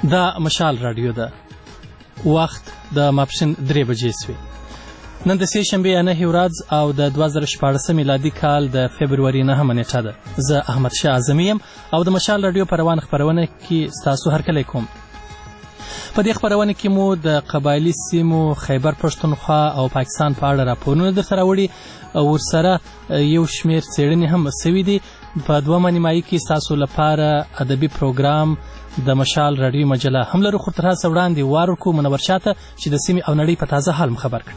دا مشال رادیو ده. وخت د ماپښین 3 بجې سوی. نن د سې شنبې 9 ورځ او د 2014 میلادي کال د فبروري 9 نیټه ده. زه احمد شاه اعظمي یم او د مشال رادیو په روان خپرونه کې ستاسو هرکلی کوم. په دې خپرونه کې مو د قبایلي سیمو خیبر پښتونخوا او پاکستان په اړه راپورونه درته راوړي او ورسره یو شمېر څېړنې هم سوي دي. په 2 نیمایي کې ستاسو لپاره ادبي پروګرام د مشال رادیو مجله هم لرو، خو تر هڅه وړاندې وار ورکړو منور شاته چې د سیمې او نړۍ په تازه حال خبر کړي.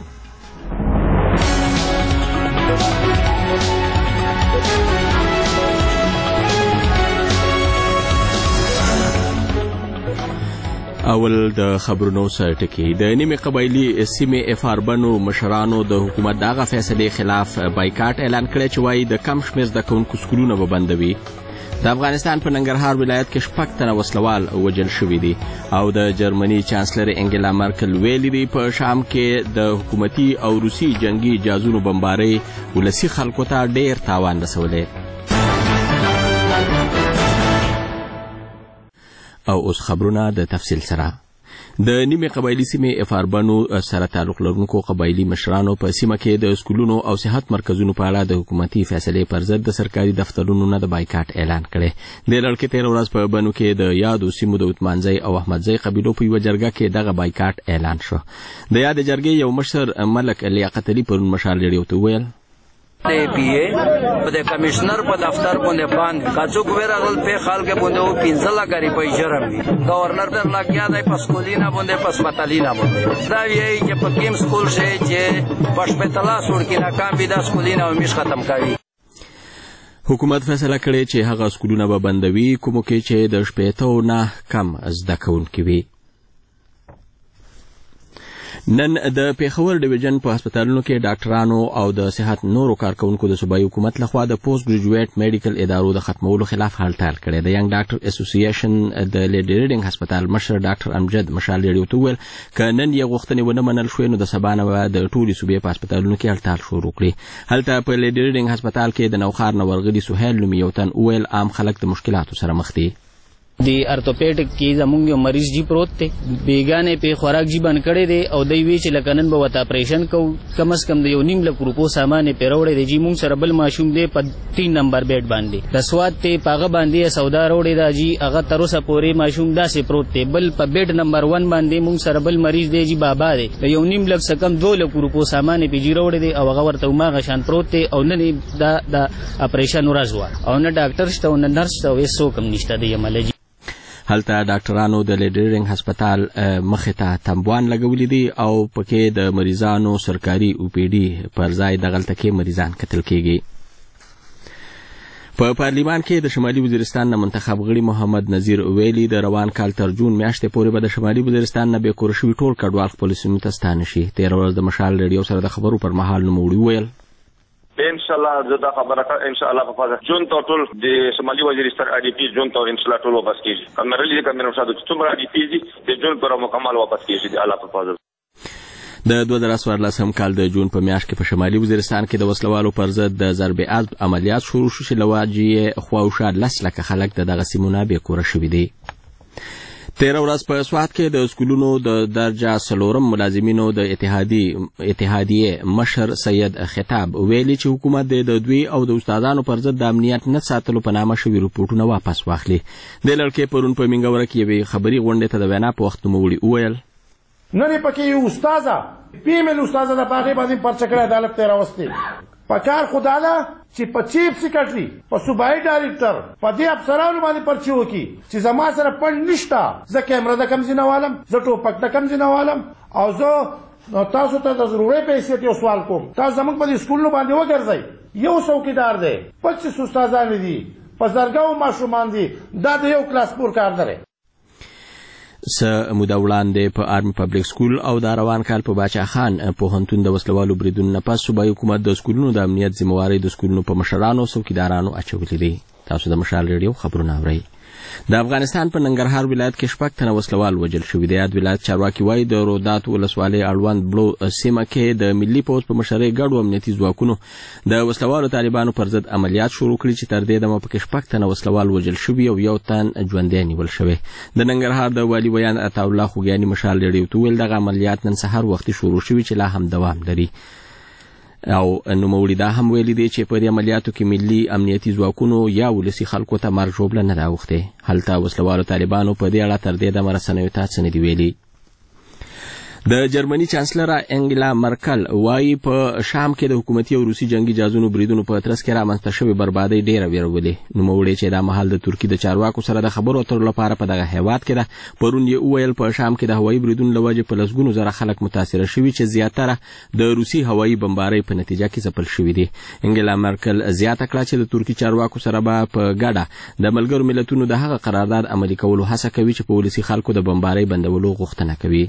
اول د خبرونو سره ټکی. د نیمې قبایلي سیمې افاربنو مشرانو د حکومت دغه فیصلې خلاف بایکاټ اعلان کړی چې وایي د کم شمېر زده کوونکو سکولونه به بندوي. د افغانستان په ننګرهار ولایت کې 6 تنه وسلوال وژل شوي دي او د جرمني چانسلر انګلا مرکل ویلي دي په شام کې د حکومتي او روسي جنگي جهازونو بمبارۍ ولسي خلکو ته ډېر تاوان رسولی. او اوس خبرونه د تفصیل سره. د نیمې قبایلي سیمې افاربنو سره تعلق لرونکو قبایلي مشرانو په سیمه کې د سکولونو او صحت مرکزونو په اړه د حکومتي فیصلې پر ضد د سرکاري دفترونو نه د بایکاټ اعلان کړی. د لړکې 13 ورځ په بنو کې د یادو سیمو د عثمانزی او احمدزی قبیلو په یوه جرګه کې دغه بایکاټ اعلان شو. د یاد جرګې یو مشر ملک لیاقت علي پرون مشال ریډیو ته وویل د پی ای په د کمشنر په دفتر باندې باندې کاڅو ګورغل په خال کې باندې او 15 لک روپۍ جرم دي. گورنر در لګیا دی په سکولینا باندې په سپټالینا باندې دا وی چې په کیم سکول شي چې پښپتلا سور کې ناکام بي دا سکولینا او مش ختم کوي. حکومت فیصله کړې چې هغه سکولونه به بندوي کومو کې چې د 80 نه کم زده کوونکي وي. نن د پیښور ډیویژن په هسپتالونو کې ډاکټرانو او د صحت نورو کارکونکو د صوبایي حکومت لخوا د پوسټ ګریجویټ میډیکل ادارو د ختمولو خلاف هړتال کړی. د ینګ ډاکټر اسوسییشن د لیډي ریډینګ هسپتال مشر ډاکټر امجد مشال ریډیو ته وویل که نن یې غوښتنې ونه منل شوې نو د سبا نه به د ټولې صوبې په هسپتالونو کې هړتال شروع کړي. هلته په لیډي ریډینګ هسپتال کې د نوښار نه ورغلي سهیل نومي یو تن وویل عام خلک د مشکلاتو سره مخ دي. دی ارتوپیډک کې زمونږ یو مریض جی پروت دی، بیګانې په خوراک جی بند کړی دی او دی وی چې لکه نن به ورته اپریشن کوو، کم از کم د 1.5 لک روپو سامان یې پرې راوړی دی. جی مونږ سره بل ماشوم دی په 3 نمبر بیډ باندې د سواد ته په هغه باندې سودا راوړی دا جی هغه تر اوسه پورې ماشوم داسې پروت دی. بل په بیډ نمبر 1 باندې مونږ سره بل مریض دی جی بابا دی د 1.5 لک څخه کم 2 لک روپو سامان یې په جی راوړی دی او هغه ورته ماغه شان پروت دی او نن دا اپریشن ورځ وه او نه ډاکټر شته او نه نرس شته او هېڅ هم نشته دی عمله. هلته ډاکټرانو د لیډرینګ هسپتال مخې ته تمبوان لګولي دي او پکې د مریضانو سرکاري او پی ډي پر ځای دغلته کې مریضان کتل کېږي. په پارلیمان کې د شمالي وزیرستان نه منتخب غړي محمد نذیر ویلي د روان کال تر جون میاشتې پورې به د شمالي وزیرستان نه بې کوره شوي ټول کډوال خپلو سیمو ته ستانه شي. 13 ورځ د مشال ریډیو سره د خبرو پر مهال نوموړي وویل ان شاء الله زدا خبره ان شاء الله په فاز جون ټول د شمالي وزیرستان ا ډي پی جون ته ان شاء الله ټول واپس کیږي. کمرلي کمنو شاده څومره ا ډي پی دي د جون پر مکمل واپس کیږي د الله په فضل. د 2014 کال د جون په میاشت کې په شمالي وزیرستان کې د وسلوالو پر ضد د ضرب عضب عملیات شروع شو چې لواجی خواوشا 10 لک خلک د دغه سیمونه بې کوره شوي دي. 13 ورځ په سوات کې د سکولونو د درجه 4 ملازمینو د اتحادیې مشر سید خطاب ویلي چې حکومت د دوی او د استادانو پر ضد د امنیت نه ساتلو په نامه شوي رپورټونه واپس واخلي. د لړکې پرون په منګوره کې یوې خبري غونډې ته د وینا په وخت نوموړي وویل نن پکې یو استاده پیمل استاده د باغې باندې پرچکړه عدالت ته راوستي پکار خداله چې په چیف سیکرټري په صوبایي ډایرکټر په دې افسرانو باندې پرچی وکي چې زما سره پند نشته، زه کیمره د کم ځینوالم، زه ټوپک د کم ځینوالم او زه تاسو ته د ضروري پیسې یو سوال کوم. تاسو زموږ په دې سکولونو باندې وګرځئ، یو څوکیدار دی، 25 استادان دي، په زرګاو ماشومان دي، دا د یو کلاس پور کار دی. څه موده وړاندې په آرمي پبلیک سکول او د روان کال په باچا خان پوهنتون د وسلوالو بریدونو نه پس صوبایي حکومت د سکولونو د امنیت ذمهواري د سکولونو په مشرانو څوکیدارانو اچولې دي. تاسو د مشال ریډیو خبرونه اورئ. د افغانستان په ننګرهار ولایت کې 6 تنه وسلوال وژل شوي دي. ولایت چارواکي وایي د رودات ولسوالۍ اړوند بلو سیمه کې د ملي پوځ په مشرۍ ګډو امنیتي ځواکونو د وسلوالو طالبانو پر ضد عملیات شروع کړي چې تر دې دمه پکې 6 تنه وسلوال وژل شوي او 1 تن ژوندی نیول شوی. د ننګرهار د والي بیان عطاالله خوږیاني مشال لري ته ویل دغه عملیات نن سهار وختي شروع شوي چې لا هم دوام لري او نوموړي دا هم ویلي دي چې په دې عملیاتو کې ملي امنیتي ځواکونو یا ولسي خلکو ته مرګ ژوبله نه ده اوښتې. هلته وسلوالو طالبانو په دې اړه تر دې دمه رسنیو ته څه نه دي ویلي. د جرمني چانسلر انګلا مرکل وایي په شام کې د حکومتي او روسي جنگي جهازونو بریدونو په ترڅ کې رامنځته شوې بربادۍ ډېره ویرولې. نوموړي چې دا مهال د ترکیې د چارواکو سره د خبرو اترو لپاره په دغه هیواد کې ده پرون یې وویل په شام کې د هوایي بریدونو له وجې په لسګونو زره خلک متاثره شوي چې زیاتره د روسي هوایي بمبارۍ په نتیجه کې ځپل شوي دي. انګلا مرکل زیاته کړه چې د ترکیې چارواکو سره به په ګډه د ملګرو ملتونو د هغه قرارداد عملي کولو هڅه کوي چې په ولسي خلکو د بمبارۍ بندولو غوښتنه کوي.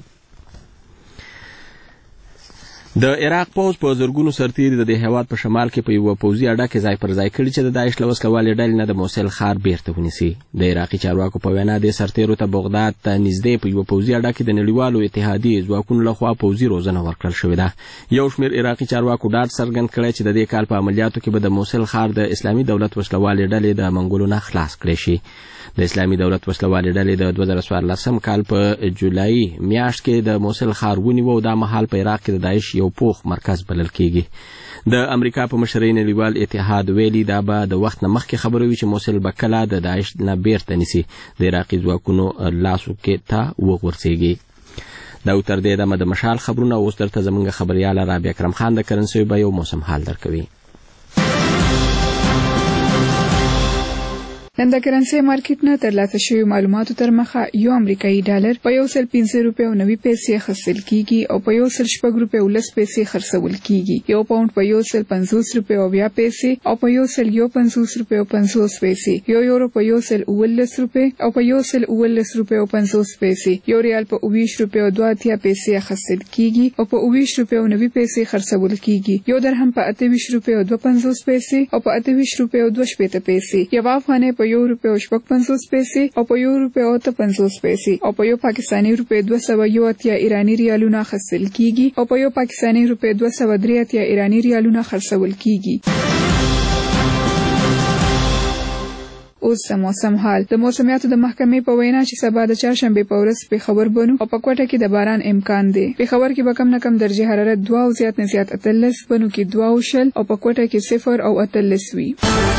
د عراق پوځ په زرګونو سرتیري د دې هیواد په شمال کې په یو پوځي اډه کې ځای پر ځای کړي چې د داعش له وسلوالې ډلې نه د موصل ښار بیرته ونیسي. د عراقي چارواکو په وینا د سرتیرو ته بغداد ته نږدې په یو پوځي اډه کې د نړیوالو اتحادیې ځواکونو لخوا پوځي روزنه ورکړل شوې ده. یو شمېر عراقي چارواکو ډاډ څرګند کړی چې د دې کال په عملیاتو کې به د موصل ښار د اسلامي دولت وسلوالې ډلې د منګولو نه خلاص کړی شي. د اسلامي دولت وسلوالې ډلې د 2014 کال په جولای میاشت کې د موصل ښار ونیو او دا مهال په عراق کې د داعش یو پوخ مرکز بلل کیږي. د امریکا په مشرۍ نړیوال اتحاد ویلي دا به د وخت نه مخکې خبره وي چې موصل به کله د داعش نه بیرته نیسي د عراقي ځواکونو لاسو کې ته وغورځېږي. دا تر دې دمه د مشال خبرونه اوس درته زموږ خبريال رابعه اکرم خان د کرنسي به یو موسم حال درکوي. نن د کرنسي مارکیټ نه ترلاسه شوی معلوماتو تر مخه یو امریکایي ډالر په 1.50 روپیو 90 پیسې خرڅل کیږي او په 1.4 روپیو 10 پیسې خرڅول کیږي. یو پاوند په 1.50 روپیو 20 پیسې او په 1.50 روپیو 50 پیسې. یو یورو په 1.19 روپیو او په 1.19 روپیو 50 پیسې. یو ریال په 20 روپیو 2 پیسې خرڅل کیږي او په 20 روپیو 90 پیسې خرڅول کیږي. یو درهم په 28 روپیو 2.50 پیسې او په 28 روپیو 2 پیسې. یو افغانۍ په 1 روپیو 50 پیسې او په 1 روپیو 50 پیسې او په یو پاکستاني روپیو 201 ایرانی ریالونه خرڅل کیږي او په یو پاکستاني روپیو 203 ایرانی ریالونه خرڅول کیږي. اوس د موسم حال. د موسمیاتو د محکمې په وینا چې سبا د چهارشنبه په ورځ پېښور بنو او په کوټه کې د باران امکان دی. پېښور کې به کم نه کم درجه حرارت 2 او زیات نه زیات 13، بنو کې 2 او شل او په کوټه کې 0 او 13 وي.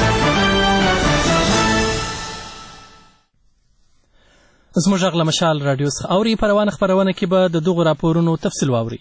زموږ غږ له مشال راډیو څخه اوري. په روانه خپرونه کې به د دغو راپورونو تفصیل واوري.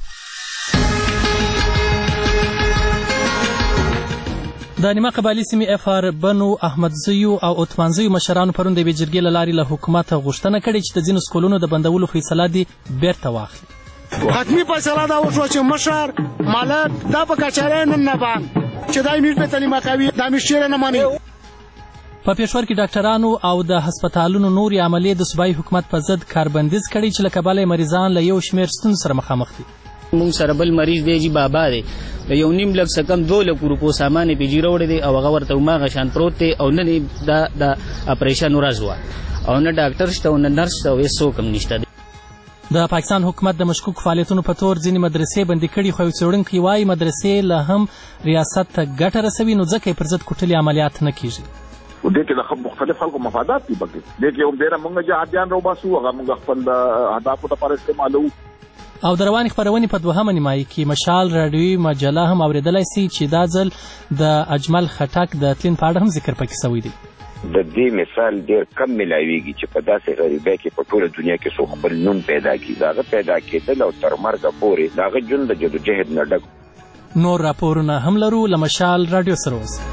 د نیمه قبایلي سیمې افار بنو احمدزیو او عثمانزیو مشرانو پرون د یوې جرګې له لارې له حکومته غوښتنه کړې چې د ځینو سکولونو د بندولو فیصله دې بیرته واخلي. حتمي فیصله دا وشوه چې مشر مالک دا په کچارۍ نن نه باند چې دا امیر به تعلیم کوي دا امیر شعر نه ماني. په پېښور کې ډاکټرانو او د هسپتالونو نورې عملیې د صوبایي حکومت په ضد کاربندیز کړي چې له کبله مریضان له یو شمېر ستونزو سره مخامخ دي. مونږ سره بل مریض دی چې بابا دی د 1.5 لک څخه کم 2 لک روپو سامان یې پیجی راوړی دی او هغه ورته هماغه شان پروت دی او نه د اپریشن ورځ وه او نه ډاکټر شته او نه نرس شته او هېڅوک هم نشته. د پاکستان حکومت د مشکوک فعالیتونو په تور ځینې مدرسې بندي کړي خو یو څېړونکی وایي مدرسې له هم ریاست ته ګټه رسوي نو ځکه یې پر ضد کوټلي عملیات نه کیږي. و دې کې د مختلف خلکو مفادات دي پکې دې کې هم ډېره موږ جهادیان راوباسو هغه موږ خپل د اهدافو لپاره استعمالوو. او د روانې خپرونې په 2مه نیمایي کې مشال راډیوي مجله هم اورېدلی سي چې دا ځل د اجمل خټک د تلین په اړه هم ذکر پکې سوی دی. د دې مثال ډېر کم ملاویږي چې په داسې غریبۍ کې په ټوله دنیا کې څوک خپل نوم پیدا کړي. د هغه پیدا کېدل او تر مرګه پورې د هغه ژوند د جدوجهد نه ډک. نور راپورونه هم لرو له مشال راډیو سره اوسئ.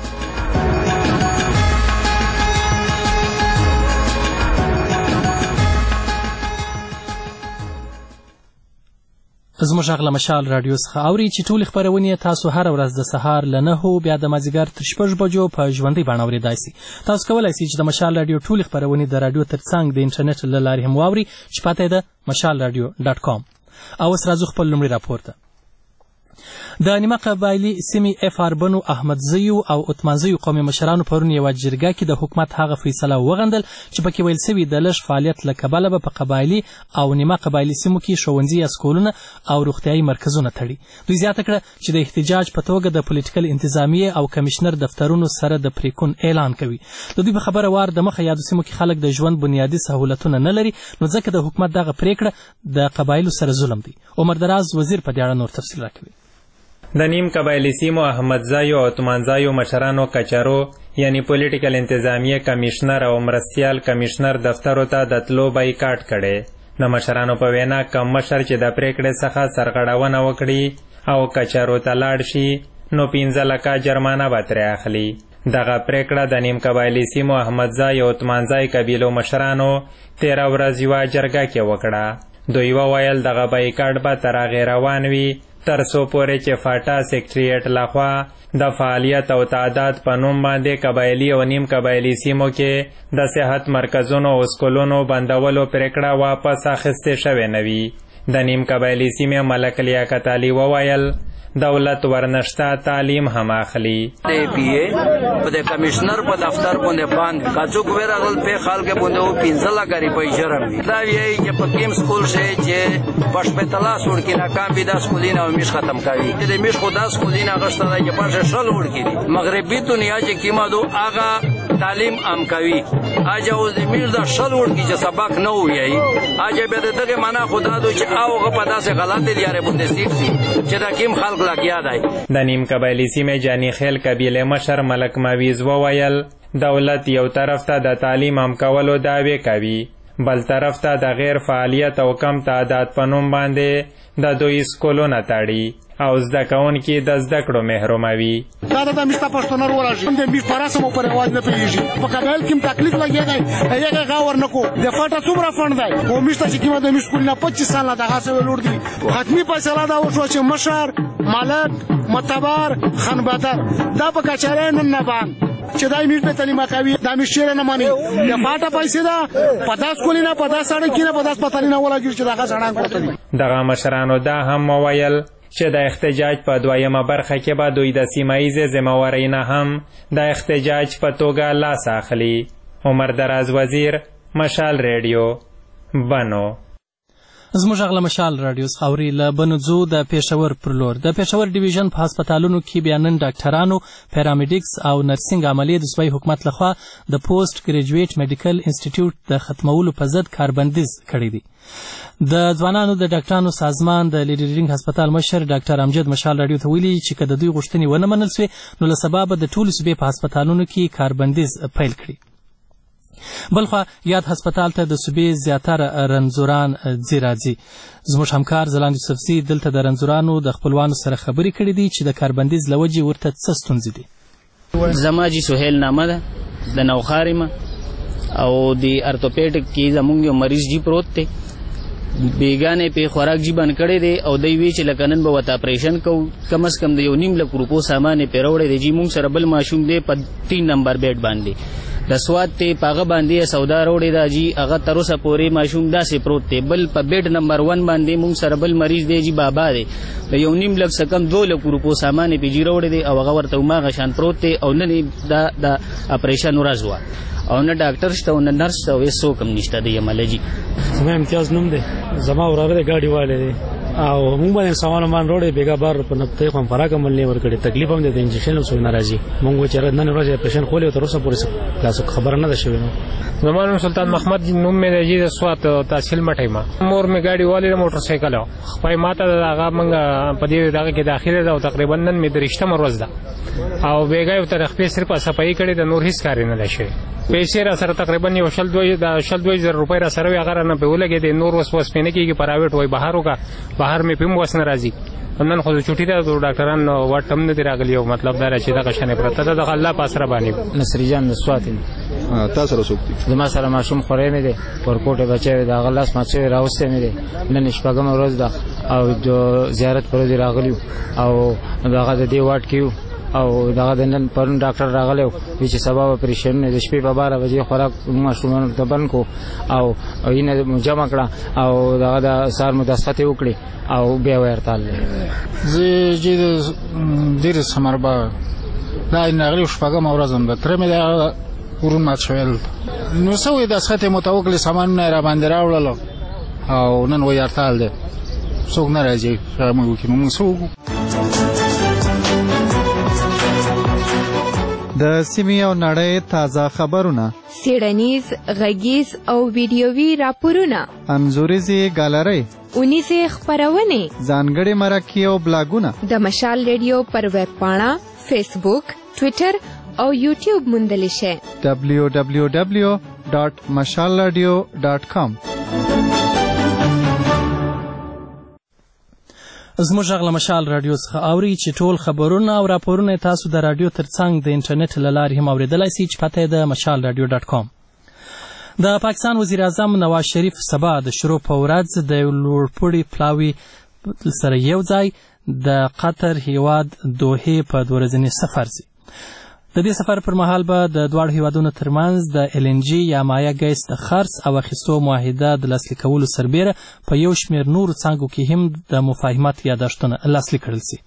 زموږ غږ له مشال راډیو څخه اوري چې ټولې خپرونې تاسو هره ورځ د سهار له 9 بیا د مازدیګر تر 6 بجو په ژوندۍ بڼه اورېدای شئ. تاسو کولی شئ چې د مشال راډیو ټولې خپرونې د راډیو تر څنګ د انټرنیټ له لارې هم واوري چې پته یې ده mashalradio.com. او اوس راځو خپل لومړي راپور ته. د نیمه قبایلي سیمې اف اربنو احمدزیو او عثمانزیو قومي مشرانو پرون یوه جرګه کې د حکومت هغه فیصله وغندل چې پکې ویل سوي د لږ فعالیت له کبله به په قبایلي او نیمه قبایلي سیمو کې ښوونځي اسکولونه او روغتیایي مرکزونه تړي. دوی زیاته کړه چې د احتجاج په توګه د پولیټیکل انتظامیې او کمیشنر دفترونو سره د پریکون اعلان کوي. د دوی په خبره وار د مخه یادو سیمو کې خلک د ژوند بنیادي سهولتونه نه لري، نو ځکه د حکومت دغه پریکړه د قبایلو سره ظلم دی. عمر دراز وزیر په دې اړه نور تفصیل راکوي. د نیم قبایلي سیمو احمدزایو او عثمانزایو مشرانو کچارو یعنی پولیټیکل انتظامیه کمیشنر او مرستیال کمیشنر دفترو ته د تلو بایکاټ کړي. د مشرانو په وینا کم مشر چې د پریکړې څخه سرغړونه وکړي او کچارو ته لاړ شي نو 15 لکه جرمانه به ترې اخلي. دغه پریکړه د نیم قبایلي سیمو احمدزای او عثمانزای قبیلو مشرانو 13 ورځې یوه جرګه کې وکړه. دوی وویل دغه بایکاټ به تر هغې روان وي تر څو پورې چې فاټا سیکټریټ لخوا د فعالیت او تعداد په نوم باندې قبایلي او نیم قبایلي سیمو کې د صحت مرکزونو او سکولونو بندولو پریکړه واپس اخیستې شوې نه وي. د نیم قبایلي سیمې ملک لیاقت علي وویل دولت ورنشته تعلیم هم اخلي. د پی ای په د کمشنر په دفتر باندې باندې کاڅوک ورغل په خال کې باندې او 15 لکه روپۍ جرم دي. دا وی چې په کیم سکول شي چې پښپتلا سور کې ناکام بي د سکولینه او میش ختم کوي. د میش خدا سکولینه غشته دی چې پښه شل ور کې مغربي دنیا چې کیما دو آغا تعلیم ام کوي. اجه او د میش د شل ور کې چې سبق نه وایي اجه به دغه معنا خدا دو چې اوغه په داسې غلط دی یاره باندې سیټ دي چې دا کیم خلق د نیم قبایلي سیمې جانی خیل قبیله مشر ملک مویز وویل دولت یو طرف ته د تعلیم هم کولو دعوې کوي، بل طرف ته د غیر فعالیت او کم تعداد په نوم باندې د دوی سکولونه تړي او زده کوونکي د زده کړو محروموي. دا د میشته پښتون ورورځي د میش پراسمو پر आवाज نه پیږي په قبایل کې تکلیف لګیږي هغه غاور نکو د فاټا څومره فند دی او میشته چې کیمه د میش کول نه 25 سال نه دغه څه ولور دي. ختمي فیصله دا وشو چې مشر مالک متبر خنبدر دا په کچاره نن نه باندې چې دای میش په تعلیم کوي دا میش شیر نه مانی د فاټا پیسې دا پداس کولی نه پداس سړی کې نه پداس پتالی نه ولاږي چې دغه ځړان کوته دي. دغه مشرانو دا هم وویل چې د احتجاج په دویمه برخه کې به دوی د سیمایي ذمہوارۍ نه هم د احتجاج په توګه لاس اخلي. عمر دراز وزیر مشال ریډیو بنو. زموږ غله مشال رادیو څخه اوري له بنو ځو د پېښور پر لور. د پېښور ډیویژن په هسپتالونو کې بیا نن ډاکټرانو پیرامیډیکس او نرسنګ عملیې د صوبایي حکومت لخوا د پوسټ ګریجویټ میډیکل انسټیټیوټ د ختمولو په ضد کاربندیز کړی دی. د ځوانانو د ډاکټرانو سازمان د لیډرینګ هسپتال مشر ډاکټر امجد مشال رادیو ته ویلي چې که د دوی غوښتنې ونه منل سوې نو له سبا به د ټولو صوبې په هسپتالونو کې کاربندیز پیل کړي. بلخوا یاد هسپتال ته د صوبې زیاتره رنځوران ځي راځي. زموږ همکار زلاند یوسفزي دلته د رنځورانو د خپلوانو سره خبرې کړې دي چې د کاربندیز له وجې ورته څه ستونزې دي. زما جی سهیل نامه ده د نوخارې ما او د ارتوپیډک کې زمونږ یو مریض جی پروت دی بیگانې په خوراک جی بند کړی دی او دوی وی چې لکه نن به ورته اپریشن کوو کم از کم د 1.5 لک روپو سامان یې پرې راوړی دی. جی مونږ سره بل ماشوم دی په 3 نمبر بیډ باندې د سواد ته پاغه باندې سودا وروړي دا جی هغه تر اوسه پورې ماشوم داسې پروت دی. بل په بیډ نمبر 1 باندې مونږ سره بل مریض دی جی بابا دی د 1.5 لک څخه کم 2 لک روپو سامان یې پیجی وروړي دی او هغه ورته ماغه شان پروت دی او نن د اپریشن ورځ وه او نه ډاکټر شته او نه نرس شته او هېڅ هم نشته دی عمله جی. زما امتیاز نوم دی زما وراره د ګاډي والی دی او موږ باندې سامان مان روړې بیګا بار په نپته کوم فراق عمل نه ورکړي تکلیف هم د انجکشن سو ناراضي مونږ چې نن ورځ اپریشن خولې تر اوسه پورې تاسو خبر نه ده شوی. نو زمانو سلطان محمد نوم مې دی د سوات تحصیل مټای ما مور مې ګاډي والی موټر سایکل خپای ماته دغه منګه په دې دغه کې داخله ده او تقریبا نن مې درشته مرز ده او بیګا یو طرف په صرف صفای کړي د نور هیڅ کار نه لشي. پیسې را سره تقریبا یو 2.5 روپۍ را سره هغه نه په ولګي د نور وسوس پینې کېږي پرایویټ وای بهارو کا بهر مې پم وسنه راځي نن خو چټي ده ډاکټران وټم نه دی راغلی او مطلب دا چې دغه شنه پرته ده د الله پاس را باندې. نصری جان نسواتین تاسو رسوب دي زما سره ماشوم خورې مې دي ورکوټه بچي دا غلاس ماچې راوسته مې دي نن شپږم ورځ ده او د زیارت پر دې راغلی او دغه د دې واټ کیو او دغه د نن پرون ډاکټر راغلی و چې سبا اپریشن د شپې په 12 بجې خوراک ماشومان ته بند کو او اینه جمع کړه او دغه د سار مداخله وکړي او بیا ورتل زه چې ډیر سمربا دا نغلی شپږم ورځم د تر مې دا ورون مات شویل نو سوې د سخته متوکل سامان نه را باندې راوړل او نن وې ارتال دي څوک نه راځي موږ کې موږ څوک د سیمې او نړۍ تازه خبرونه سیړنیز غږیز او ویډیووي راپورونه انځوریزي ګالري اونیزه خبرونه ځانګړي مرکې او بلاګونه د مشال ریډیو پر ویب پاڼه فیسبوک ټوئیټر او یوټیوب موندل شي www.mashalradio.com زموږ غږ له مشال رادیو څخه اوري چې ټول خبرونه او راپورونه تاسو د رادیو ترڅنګ د انټرنیټ له لارې هم اوریدلای شئ چې پته د mashalradio.com. د پاکستان وزیر اعظم نواز شریف سبا د شروع په ورځ د لوړپوړي پلاوي سره یو ځای د قطر هیواد دوحې په 2 ورځني سفر ځي. د دې سفر پر مهال به د دواړو هیوادونو ترمنځ د LNG یا مایع ګیس د خرڅ او اخیستو معاهده د لاسلیک کولو سربیره په یو شمېر نورو څانګو کې هم د مفاهمت یادښتونه لاسلیک کړل شي.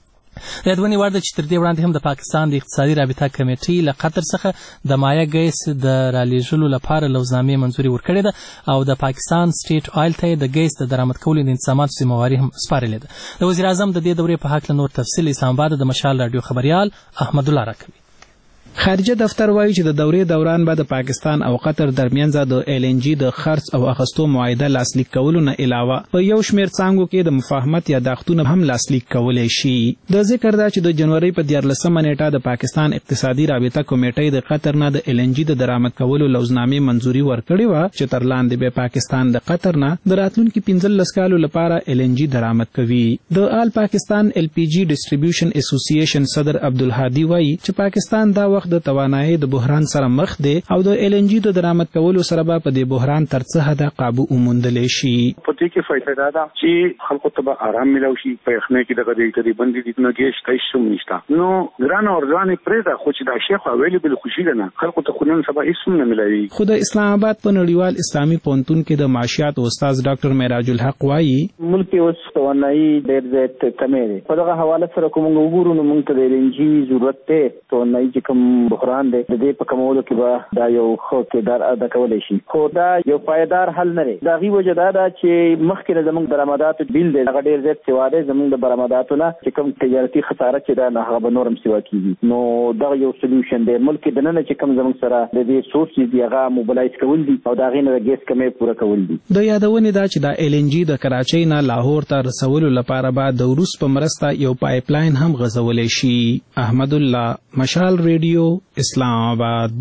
د یادونې وړ ده چې تر دې وړاندې هم د پاکستان د اقتصادي رابطه کمیټې له قطر څخه د مایع ګیس د رالیږلو لپاره لوزنامې منظوري ورکړې ده او د پاکستان سټیټ آیل ته د ګیس د درآمد کولو د انتظاماتو ذمهواري هم سپارلې ده. د وزیر اعظم د دې دورې په هکله نور تفصیل اسلام آباد د مشال راډیو خبریال احمد الله راکوي. خارجه دفتر وایي چې د دورې دوران به د پاکستان او قطر ترمنځ د LNG د خرڅ او اخیستو معاهده لاسلیک کولو نه علاوه په یو شمېر څانګو کې د مفاهمت یادښتونه هم لاسلیک کولای شي. د ذکر ده چې د جنوري په 14مه نیټه د پاکستان اقتصادي رابطه کمیټې د قطر نه د LNG د درآمد کولو لوزنامې منظوري ورکړې و چې تر لاندې به پاکستان د قطر نه د راتلونکي 15 کالو لپاره LNG درآمد کوي. د آل پاکستان LPG ډیسټریبیوشن اسوسییشن صدر عبدالهادي وایي چې پاکستان دا وخت د توانایي د بحران سره مخ دی او د LNG د درآمد کولو سره به په دې بحران تر څه حده قابو وموندل شي. په دې کې فائدہ ده چې خلکو ته آرام ملو شي په یخنۍ کې دغه تقریبا د دې ګیس کیسه نشته نو ګران اورګان پرېدا خو چې دا شیخ اویلیبل خوشی نه خلکو ته خونن سبا هیڅ نه ملوي. خو د اسلام آباد په نړیوال اسلامي پونتون کې د معاشيات استاد ډاکټر معراج الحق وایي ملک اوس توانایي ډېر زیات کمې ده. په دغه حواله سره کوم وګورو نو موږ ته د LNG ضرورت ته توانایي چې کوم بحران دی د دې په کمولو کې به دا یو ښه کردار ادا کولی شي خو دا یو پایدار حل نه دی. د هغې وجه دا ده چې مخکې نه زموږ درآمداتو بیل دی هغه ډېر زیات سوا دی زموږ د برآمداتو نه چې کوم تجارتي خساره چې ده نو هغه به نور هم سوا کېږي. نو دغه یو سلیوشن دی ملک دننه چې کوم زموږ سره د دې سورسز دي هغه موبلایز کول دي او د هغې نه د ګیس کمې پوره کول دي. د یادونې ده چې دا LNG د کراچۍ نه لاهور ته رسولو لپاره به د روس په مرسته یو پایپ لاین هم غځولی شي. احمد الله مشال ریډیو اسلام آباد.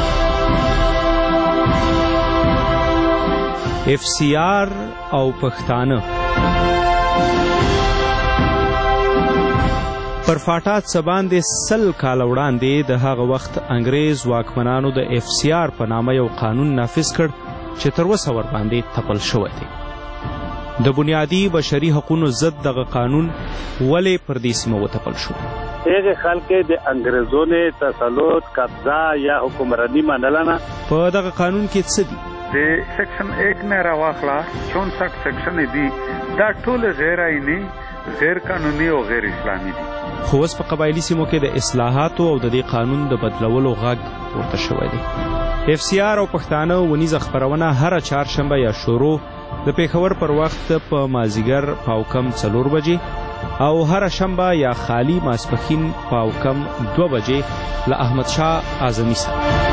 FCR او پښتانه پر فاټات سباندې 100 کال وړاندې د هغه وخت انګریز واکمنانو د FCR په نامه یو قانون نافذ کړ چې تر اوسه ورباندې تپل شوی دی. د بنیادي بشري حقوقو ضد دغه قانون ولې پر دې سیمه وتپل شو؟ هغه خلک د انګریزونو تسلط قبضه یا حکمرانی منل نه. په دغه قانون کې څه دي؟ د سیکشن 1 نه راواخلا 64 سیکشن دي دا ټول غیر آئینی غیر قانوني او غیر اسلامي دي. خو اوس په قبایلي سیمو کې د اصلاحاتو او د دې قانون د بدلولو غږ پورته شوی دی. FCR او پښتانه ونیزه خبرونه هر چهارشنبه یا شروع د پیښور پر وخت په مازیګر پاوکم 4 بجې او هر شنبه یا خالی ماسپښین پاوکم 2 بجې له احمد شاه اعظمي سره.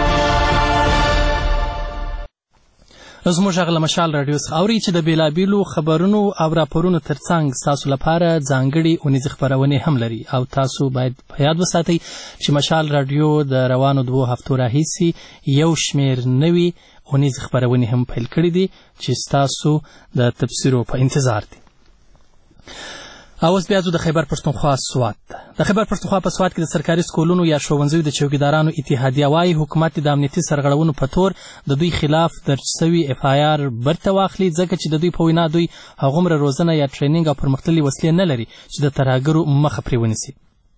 زموږ غږ له مشال راډیو څخه اوري چې د بیلابیلو خبرونو او راپورونو ترڅنګ تاسو لپاره ځانګړي اونیزې خبرونه هم لري او تاسو باید په یاد وساتئ چې مشال راډیو د روانو 2 هفتو راهیسې یو شمېر نوي اونیزې خبرونه هم پیل کړي دي چې تاسو د تفسیرو په انتظار دي. اوس بیا د خیبر پښتونخوا سوات. د خیبر پښتونخوا په سوات کې د سرکاري سکولونو یا ښوونځیو د چوکیدارانو اتحادیه وايي حکومت د امنیتي سرغړونو په تور د دوی خلاف درج شوي FIR برته واخلي ځکه چې د دوی په وینا دوی هغومره روزنه یا ټرینینګ او پرمختللي وسلې نه لري چې د ترهګرو مخه پرې ونیسي.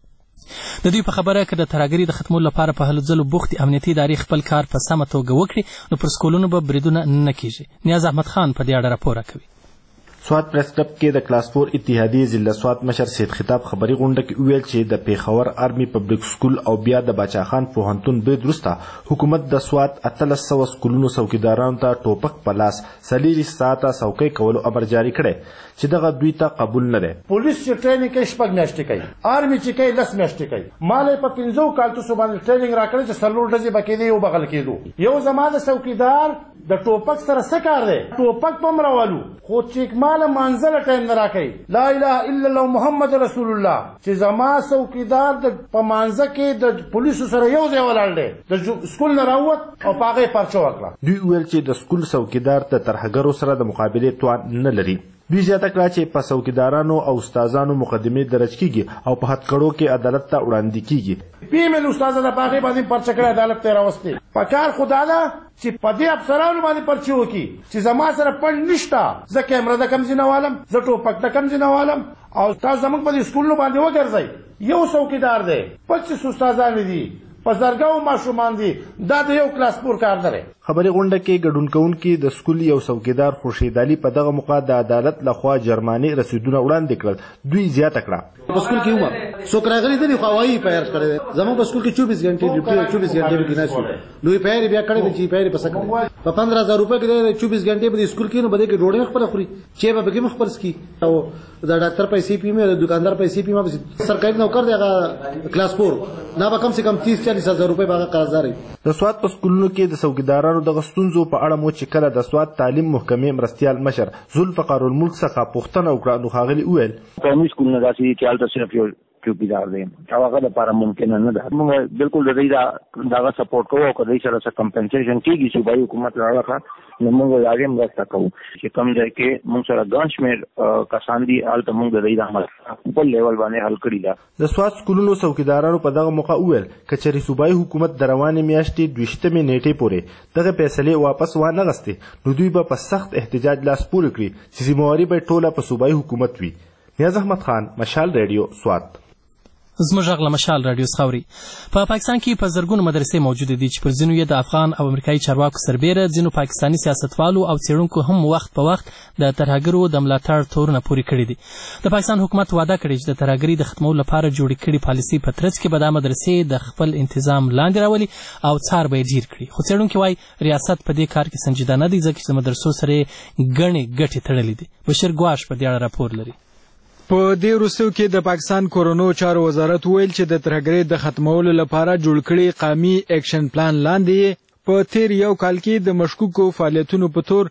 د دوی په خبره که د ترهګرۍ د ختمولو لپاره په هلو ځلو بوختې امنیتي ادارې خپل کار په سمه توګه وکړي نو پر سکولونو به بریدونه نه کیږي. نیاز احمد خان په دې اړه راپور کوي. سوات پریس کلب کې د کلاس 4 اتحادیې ضلع سوات مشر سید خطاب خبري غونډه کې ویل چې د پیښور آرمي پبلک سکول او بیا د باچا خان پوهنتون برید وروسته حکومت د سوات 1300 سکولونو څوکیدارانو ته ټوپک په لاس 40 ساعته څوکۍ کولو امر جاری کړی چې دغه دوی ته قبول نه دی. پولیس چې ټریننګ کوي 6 میاشتې کوي، آرمي چې کوي 10 میاشتې کوي. مالې په 15 کالتوسو باندې ټریننګ راکړي چې سلور ډزې بکې دی او بغل کېدو. یو زما د څوکیدار د ټوپک سره څه کار دی؟ ټوپک په مراولو خو چې مال منزل ټایم نه راکړي لا اله الا الله محمد رسول الله چې زما څوکیدار د پمانځه کې د پولیسو سره یو ځای ولاړ دی د سکول نه راووت او په هغه پرچه وکړه. دوی ویل چې د سکول څوکیدار د ترهګرو سره د مقابلې توان نه لري. دوی زیاته کړه چې په څوکیدارانو او استادانو مقدمې درج کیږي او په هتکړو کې عدالت ته وړاندې کیږي. پیمل استاد د باغې باندې پرچه کړه عدالت ته راوستي. پکار خدا دا چې په دې افسرانو باندې پرچه وکي چې زما سره پند نشته، زه کیمره د کم ځینه والم، زه ټوپک د کم ځینه والم او تاسو زموږ په دې سکولونو باندې وګرځئ. یو څوکیدار دی، 25 استادان دي، په زرګاو ماشومان دي، دا د یو کلاس 4 کار دی. خبري غونډه کې ګډون کوونکي د سکول یو څوکیدار خورشید علي په دغه موقع د عدالت لخوا جرماني رسیدونه وړاندې کړل. دوی زیاته کړه په سکول کې عمر څوک راغلي دي خو هوایي فایر کړی دی. زموږ په سکول کې 24 غنټې ډیوټي 24 غنټې کې نه شو. نو فایر بیا کړی دی چې فایر په سکه په 15000 روپے کې 24 غنټې په سکول کې نو بده کې ډوډۍ خپل خوري چې به کې مخبرس کی او د ډاکټر پیسې پیمه د دکاندار پیسې پیمه سرکاري نوکر دی هغه کلاس 4 نه به کم سے کم 30-40 هزار روپے باغه قرضداري. د سوات په سکولونو کې د څوکیدارانو د غستونزو په اړه مو چې کله د سوات تعلیم محکمې مرستیال مشر ذوالفقار الملک څخه پوښتنه وکړه نو ښاغلي وویل قومي سکولونه داسې چې هلته صرف یو چوکیدار دی او هغه لپاره ممکن نه ده. موږ بالکل د دې دغه سپورټ کوو او که دوی سره څه کمپنسیشن کېږي صوبایي حکومت راوړه نو موږ د هغې مرسته کوو. چې کوم ځای کې موږ سره ګڼ شمېر کسان دي هلته موږ د دوی د عمل بل لیول باندې حل کړي ده. د سوات سکولونو څوکیدارانو په دغه موقع وویل که چېرې صوبایي حکومت د روانې میاشتې 20 نیټې پورې دغه فیصلې واپس وانه غستې نو دوی به په سخت احتجاج لاس پورې کړي چې ذمهواري به ټوله په صوبایي حکومت وي. نیاز احمد خان، مشال ریډیو، سوات. زموږ غږ له مشال راډیو څخه اوري. په پاکستان کې په زرګونو مدرسې موجودې دي چې پر ځینو یې د افغان او امریکایي چارواکو سربیره ځینو پاکستاني سیاستوالو او څېړونکو هم وخت په وخت د ترهګرو د ملاتړ تورونه پورې کړي دي. د پاکستان حکومت وعده کړې چې د ترهګرۍ د ختمولو لپاره جوړې کړي پالیسۍ په ترڅ کې به دا مدرسې د خپل انتظام لاندې راولي او څار به یې ډیر کړي. خو څېړونکي وایي ریاست په دې کار کې سنجیده نه دی ځکه چې د مدرسو سره یې ګڼې ګټې تړلې دي. بشیر ګواش په دې اړه راپور لري. په دې وروستیو کې د پاکستان کورونو چارو وزارت ویل چې د ترهګرۍ د ختمولو لپاره جوړ کړي قومي اکشن پلان لاندې په تیر یو کال کې د مشکوکو فعالیتونو په تور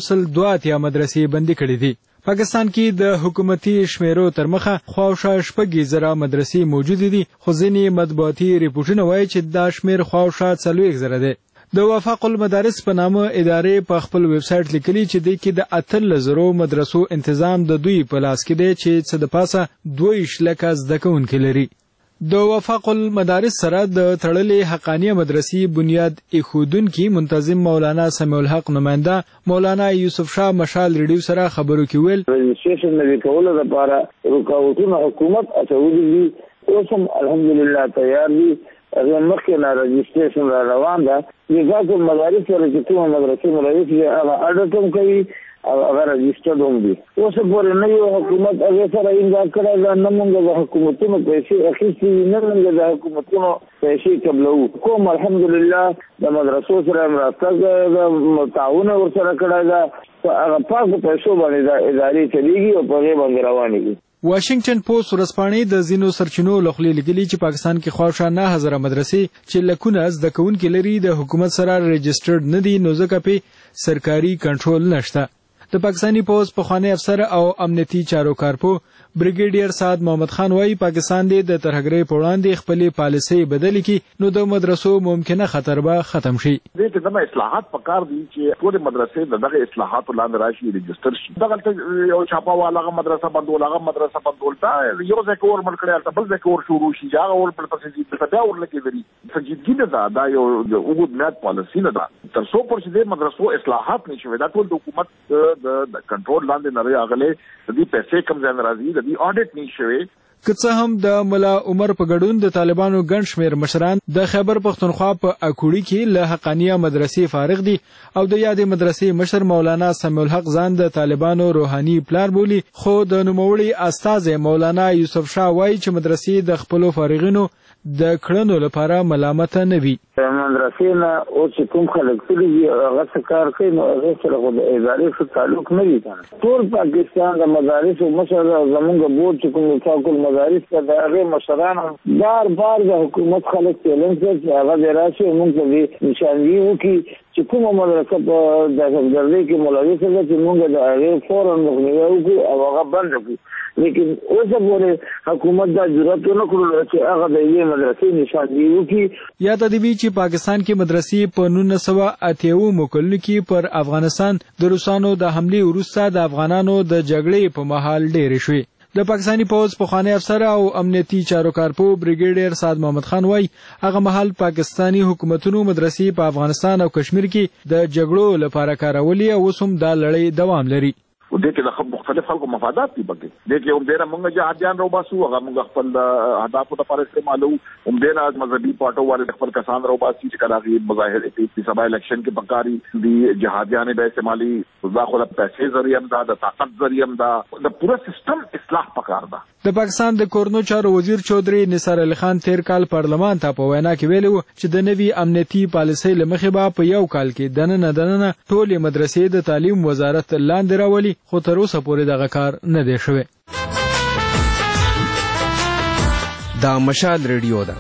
102 مدرسې بندي کړې دي. پاکستان کې د حکومتي شمیرو تر مخه خواوشا 6,000 مدرسې موجود دي خو ځینې مطبوعاتي ریپورټونه وایي چې دا شمیر خواوشا 40,000 دی. د وفاق المدارس په نامه ادارې په خپل ویب سایټ لیکلي چې د کې د 18,000 مدرسو تنظیم د دوی په لاس کې دی چې څه د پاسه 22 لکه زده کوونکي لري. د وفاق المدارس سره د تړلې حقانیه مدرسې بنیاد ایښودونکي منتظم مولانا سمیع الحق نماینده مولانا یوسف شاه مشال ریډیو سره خبرو کې ویل رجسټریشن نوي کولو لپاره رکاوټونه حکومت اچولي دي. اوس هم الحمدلله تیار دي. اگر مخکې نه رجسټریشن را روان ده وزارت المدارس سره چې کومه مدرسې مدرس یې هغه اډټ هم کوي او هغه رجسټرډ هم دي. اوس پورې نه یو حکومت هغې سره امضا کړی ده، نه موږ د حکومتونو پیسې اخیستې دي، نه موږ د حکومتونو پیسې قبلوو. کوم الحمدلله د مدرسو سره مرسته ده، تعاون ورسره کړی ده، په هغه پاکو پیسو باندې د ادارې چلېږي او په هغې باندې روانې دي. واشنگټن پوسټ ورځپاڼې د ځینو سرچینو لخوا لیکلي چې پاکستان کې خواوشا 9,000 مدرسې چې لکونه زده کوونکي لري د حکومت سره رجسټرډ نه دي نو ځکه په سرکاري کنټرول نشته. د پاکستاني پوز پخوانی افسر او امنیتي چارو کارپو بریګیډیر سعد محمد خان وايي پاکستان د ترهګرۍ په وړاندې خپل پالیسۍ بدلې کړي نو د مدرسو ممکنه خطر به ختم شي. دې ته د اصلاحات پکار دي چې ټول مدرسې دغه اصلاحات لاندې راشي، رجسټر شي. دغه یو چاپا والا مدرسه بندول، هغه مدرسه بندول تا یو ځای کور ملکړی البته بل ځای کور شروع شي، هغه ور په تفصیل په بیا ورلکې لري. سنجیدګي دا یو وګړو بنیاد پالیسي نه ده. تر څو پر چې د مدرسو اصلاحات نشي دا ټول د حکومت د کنټرول لاندې نه راغلي، د دې پیسې کم ځای راځي، د دې اډیټ نشي. که څه هم د ملا عمر په ګډون د طالبانو ګڼ شمېر مشران د خیبر پښتونخوا په اکوړي کې له حقانیه مدرسې فارغ دي او د یادې مدرسې مشر مولانا سمیع الحق ځان د طالبانو روحاني پلار بولي، خو د نوموړي استازی مولانا یوسف شاه وایي چې مدرسې د خپلو فارغینو د کړنو لپاره ملامته نه وي. مدرسې نه اوس چې کوم خلک تللي دي هغه څه کار کوي نو هغې سره خو د ادارې څه تعلق نه وي که نه. ټول پاکستان د مدارسو مشر زمونږ بورډ چې کوم وفاق المدارس ته د هغې مشران بار بار د حکومت خلک چیلنج کوي چې هغه دې راشي موږ ته دې نشاندهي وکړي چې کومه مدرسه په دهشتګردۍ کې ملوثه ده چې موږ د هغې فوراً مخنیوی وکړو او هغه بنده کړو. لیکن اوسه پورې حکومت دا جرأت ونه کړلو چې هغه د یوې مدرسې نشاندهي وکړي. یاد دې وي چې پاکستان کې مدرسې په 1980 کلونو کې پر افغانستان د روسانو د حملې وروسته د افغانانو د جګړې په مهال ډېرې شوې. د پاکستاني پوځ پخوانی افسر او امنیتي چارو کارپو بریګیډیر سعد محمد خان وایي هغه مهال پاکستاني حکومتونو مدرسې په افغانستان او کشمیر کې د جګړو لپاره کارولې او اوس هم دا لړۍ دوام لري. و دې کې د مختلف خلکو مفادات دي پکې. دې کې هم ډېره موږ جهادیان راوباسو، هغه موږ خپل اهدافو لپاره استعمالوو. هم ډېره مذهبي پارټو والے خپل کسان راوباسي چې کله هغې مظاهرې کوي چې سبا الیکشن کې پکاري دي جهادیانې به استعمالي. دا خو د پیسې ذریعه هم ده، د طاقت ذریعه هم ده، د پوره سیستم اصلاح پکار ده. د پاکستان د کورنو چارو وزیر چودھری نثار علی خان تیر کال پارلمان ته په وینا کې ویلي و چې د نوي امنیتي پالیسۍ له مخې به په یو کال کې دننه ټولې مدرسې د تعلیم وزارت لاندې راولي، خو تر اوسه پورې دغه کار نه دی شوی. دا مشال ریډیو ده.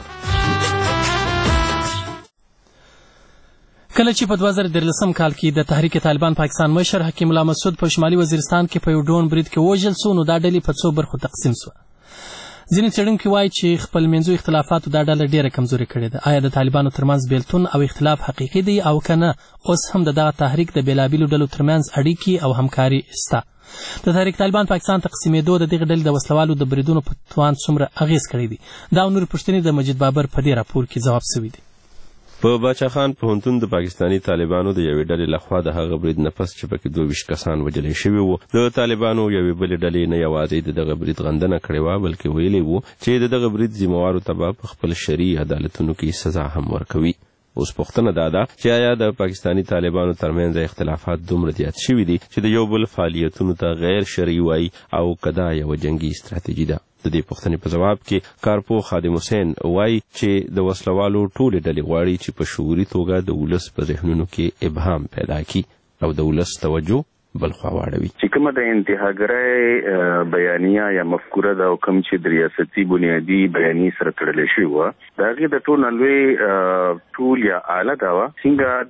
کله چې په 2013 کال کې د تحریک طالبان پاکستان مشر حکیم الله مسعود په شمالي وزیرستان کې په یو ډرون برید کې وژل سو، نو دا ډلې په څو برخو تقسیم سوه. ځینې څېړونکي وایي چې خپلمنځو اختلافاتو دا ډله ډېره کمزورې کړې ده. آیا د طالبانو ترمنځ بیلتون او اختلاف حقیقي دی او که نه اوس هم د دغه تحریک د بېلابېلو ډلو ترمنځ اړیکې او همکاري شته؟ د تحریک طالبان پاکستان تقسیمېدو د دغې ډلې د وسلوالو د بریدونو په توان څومره اغېز کړی دی؟ دا او نورې پوښتنې د مجید بابر په دې راپور کې ځواب سوي دي. په باچا خان پوهنتون د پاکستاني طالبانو د یوې ډلې لخوا د هغه برید نه پس چې پکې 22 کسان وژل شوي وو، د طالبانو یوې بلې ډلې نه یوازې د دغه برید غندنه کړې وه بلکې ویلي وو چې د دغه برید ذمهوارو ته به په خپل شرعي عدالتونو کې سزا هم ورکوي. اوس پوښتنه دا ده چې آیا د پاکستاني طالبانو ترمنځ اختلافات دومره زیات شوي دي چې د یو بل فعالیتونو ته غیر شرعي وایي او که دا یوه جنګي ستراتیژي ده؟ د دې پوښتنې په ځواب کې کارپو خادم حسین وایي چې د وسلوالو ټولې ډلې غواړي چې په شعوري توګه د ولس په ذهنونو کې ابهام پیدا کړي او د ولس توجه بل خوا واړوي. چې کومه د انتهاګرۍ بیانیه یا مفکوره ده او کوم چې د ریاستي بنیادي بیانیې سره تړلې شوې وه د هغې د ټول نه لوی ټول یا آله دا وه څنګه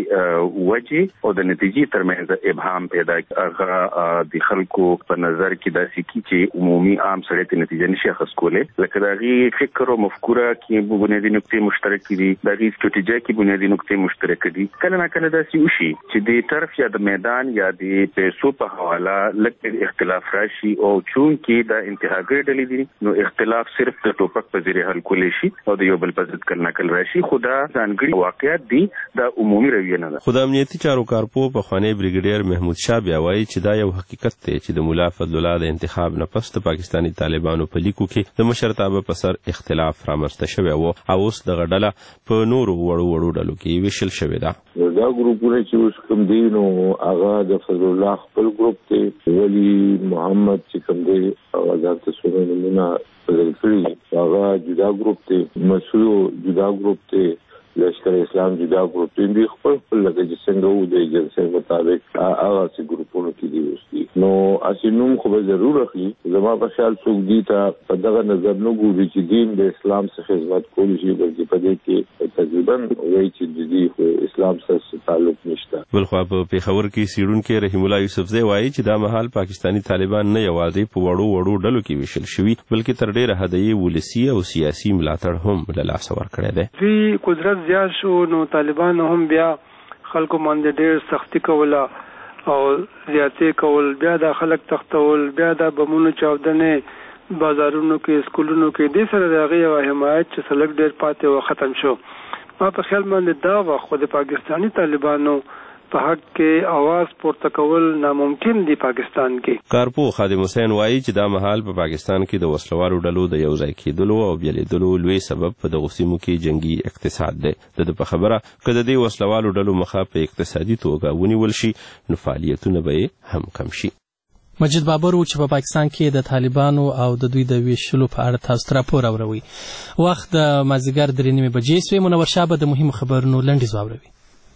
د وجې او د نتیجې ترمنځ ابهام پیدا هغه د خلکو په نظر کې داسې کي چې عمومي عام سړی ته نتیجه نشي اخیست کولی، لکه د هغې فکر او مفکوره کې بنیادي نقطې مشترکې دي، د هغې سټراتیژۍ کې بنیادي نقطې مشترکې دي. کله نه کله داسې وشي چې د طرف یا د میدان یا د پیسو په حواله لږ اختلاف راشي او چون کې د انتهاګرۍ ډلې دي نو اختلاف صرف د ټوپک په ذریعه حل کولی شي او د یو بل په ضد کله نکل راشي، خو دا ځانګړي واقعیت دي، د عمومي رویه نه ده. خو د امنیتي چارو کارپو پخوانی بریګیډیر محمود شاه بیا وایي چې دا یو حقیقت دی چې د ملا فضل الله د انتخاب نه پس د پاکستاني طالبانو په لیکو کې د مشرتابه په سر اختلاف رامنځته شوی و او اوس دغه ډله په نورو وړو ډلو کې ویشل شوې ده. دا ګروپونه چې اوس کوم دي نو هغه د فضل الله خپل ګروپ دی، ولی محمد چې کوم دی هغه ځان ته څومره نومونه بدل کړي، هغه جدا ګروپ دی، مسعود جدا ګروپ دی، لشکر اسلام جدا ګروپ دی، دوی خپل لکه چې څنګه وو د ایجنسۍ مطابق هغه سي ګروپونو کې دي اوس دي. نو اسی نوم خو به ضرور اخلي، زما په خیال څوک دي ته په دغه نظر نه ګوري چې دین د اسلام څخه خدمت کولی شي، بلکې په دې کې تقریبا وایي چې د دې اسلام سره تعلق نشته. بلخوا په پېښور کې څېړونکی رحیم الله یوسفزی وایي چې دا مهال پاکستاني طالبان نه یوازې په وړو ډلو کې ویشل شوي بلکې تر ډېره حده یې ولسي او سیاسي ملاتړ هم له لاسه ورکړی دی. دوی قدرت زیات شو نو طالبان هم بیا خلکو باندې ډېر سختي کوله او زیاتې کول، بیا د خلک تختول، بیا د بمونو چاودنې بازارونو کې سکولونو کې دې سره د هغې یوه حمایت چې سلک ډېر پاتې و ختم شو. ما په خیال باندې دا وه خو د پاکستاني طالبانو په حق کې आवाज پورته کول ناممکن دی پاکستان کې. کارپو خادم حسین وایي چې دا مهال په پاکستان کې د وسلوالو ډلو د یو ځای کېدلو او بیلیدلو لوی سبب په دغو سیمو کې جنگي اقتصاد دی. د په خبره که د دې وسلوالو ډلو مخه په اقتصادي توګه ونیول شي نو فعالیتونه به هم کم شي. مجید بابر و چې په پاکستان کې د طالبانو او د دوی د ویشلو په اړه تاسو راپور اوروي. وخت د مازدیګر 3:30 بجې سوې. منور شاه به د مهمو خبرونو لنډیز واوروي.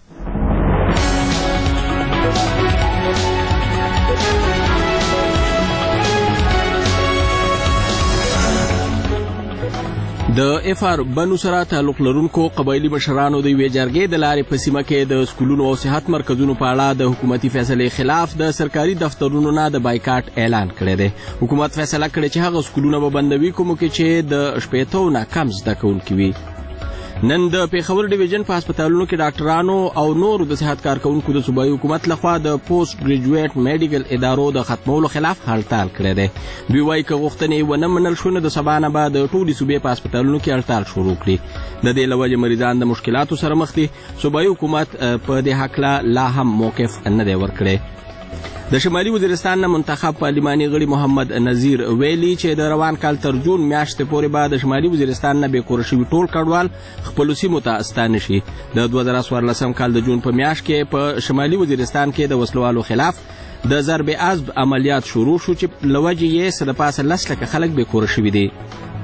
د افار بنو سره تعلق لرونکو قبایلی مشرانو د یوې جرګې د لارې په سیمه کې د سکولونو او صحت مرکزونو په اړه د حکومتي فیصلې خلاف د سرکاري دفترونو نه د بایکاټ اعلان کړی دی. حکومت فیصله کړې چې هغه سکولونه به بندوي کومو کې چې د 80 نه کم زده کوونکي وي. نن د پیښور ډیویژن په هسپتالونو کې ډاکټرانو او نورو د صحت کارکونکو د صوبایي حکومت لخوا د پوسټ ګریجویټ میډیکل ادارو د ختمولو خلاف هړتال کړی دی. دوی وایي که غوښتنې ونه منل شو نو د سبا نه به د ټولې صوبې په هسپتالونو کې هړتال شروع کړي. د دې له وجې مریضان د مشکلاتو سره مخ دي. صوبایي حکومت په دې هکله لا هم موقف نه دی ورکړی. د شمالي وزیرستان نه منتخب پارلماني غړي محمد نذیر ویلي چې د روان کال تر جون میاشتې پورې به د شمالي وزیرستان نه بې کوره شوي ټول کډوال خپلو سیمو ته ستانه شي. د 2014 کال د جون په میاشت کې په شمالي وزیرستان کې د وسلوالو خلاف د ضرب عضب عملیات شروع شو چې له وجې یې څه د پاسه 10 لکه خلک بې کوره شوي دي.